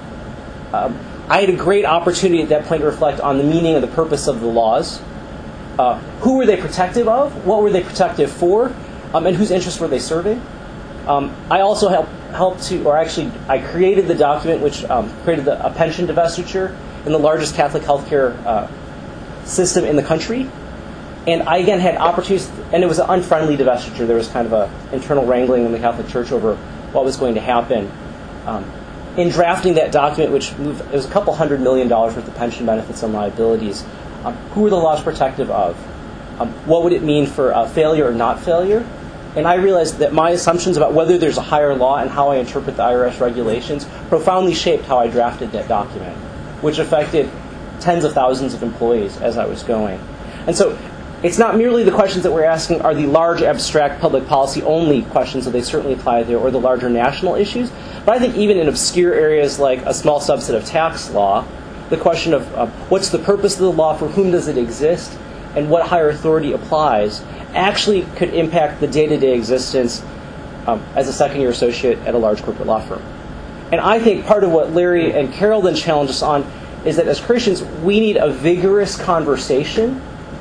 Um, I had a great opportunity at that point to reflect on the meaning and the purpose of the laws. Uh, who were they protective of? What were they protective for? Um, and whose interests were they serving? Um, I also helped, helped to, or actually, I created the document which um, created the, a pension divestiture in the largest Catholic healthcare uh, system in the country. And I, again, had opportunities, and it was an unfriendly divestiture. There was kind of a internal wrangling in the Catholic Church over what was going to happen. Um, in drafting that document, which moved, it was a couple hundred million dollars worth of pension benefits and liabilities, um, who were the laws protective of? Um, what would it mean for uh, failure or not failure? And I realized that my assumptions about whether there's a higher law and how I interpret the I R S regulations profoundly shaped how I drafted that document, which affected tens of thousands of employees as I was going. And so it's not merely the questions that we're asking are the large abstract public policy only questions, that they certainly apply there, or the larger national issues. But I think even in obscure areas like a small subset of tax law, the question of uh, what's the purpose of the law, for whom does it exist, and what higher authority applies, actually could impact the day-to-day existence um, as a second-year associate at a large corporate law firm. And I think part of what Larry and Carol then challenged us on is that as Christians, we need a vigorous conversation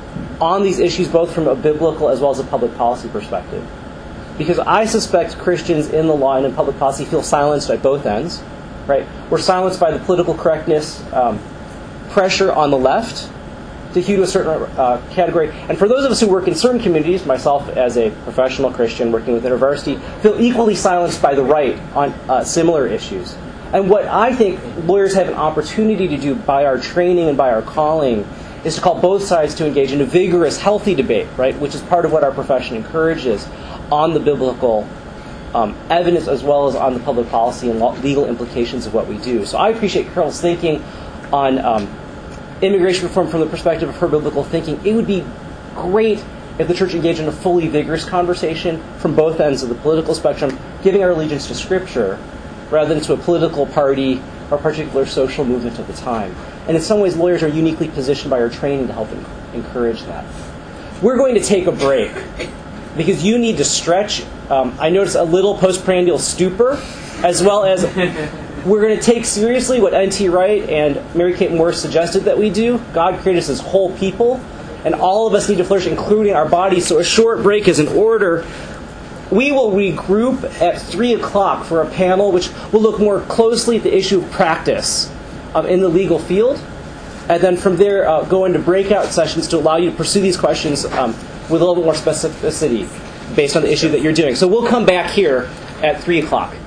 on these issues, both from a biblical as well as a public policy perspective. Because I suspect Christians in the law and in public policy feel silenced at both ends. Right? We're silenced by the political correctness um, pressure on the left to hew to a certain uh, category. And for those of us who work in certain communities, myself as a professional Christian working with InterVarsity, feel equally silenced by the right on uh, similar issues. And what I think lawyers have an opportunity to do by our training and by our calling is to call both sides to engage in a vigorous, healthy debate, right, which is part of what our profession encourages on the biblical um, evidence as well as on the public policy and legal implications of what we do. So I appreciate Carol's thinking on um, immigration reform from the perspective of her biblical thinking. It would be great if the church engaged in a fully vigorous conversation from both ends of the political spectrum, giving our allegiance to Scripture rather than to a political party or a particular social movement at the time. And in some ways, lawyers are uniquely positioned by our training to help encourage that. We're going to take a break because you need to stretch. Um, I noticed a little postprandial stupor, as well as we're going to take seriously what N T Wright and Mary Kate Moore suggested that we do. God created us as whole people, and all of us need to flourish, including our bodies. So a short break is in order. We will regroup at three o'clock for a panel which will look more closely at the issue of practice um, in the legal field. And then from there, uh, go into breakout sessions to allow you to pursue these questions um, with a little bit more specificity based on the issue that you're doing. So we'll come back here at three o'clock.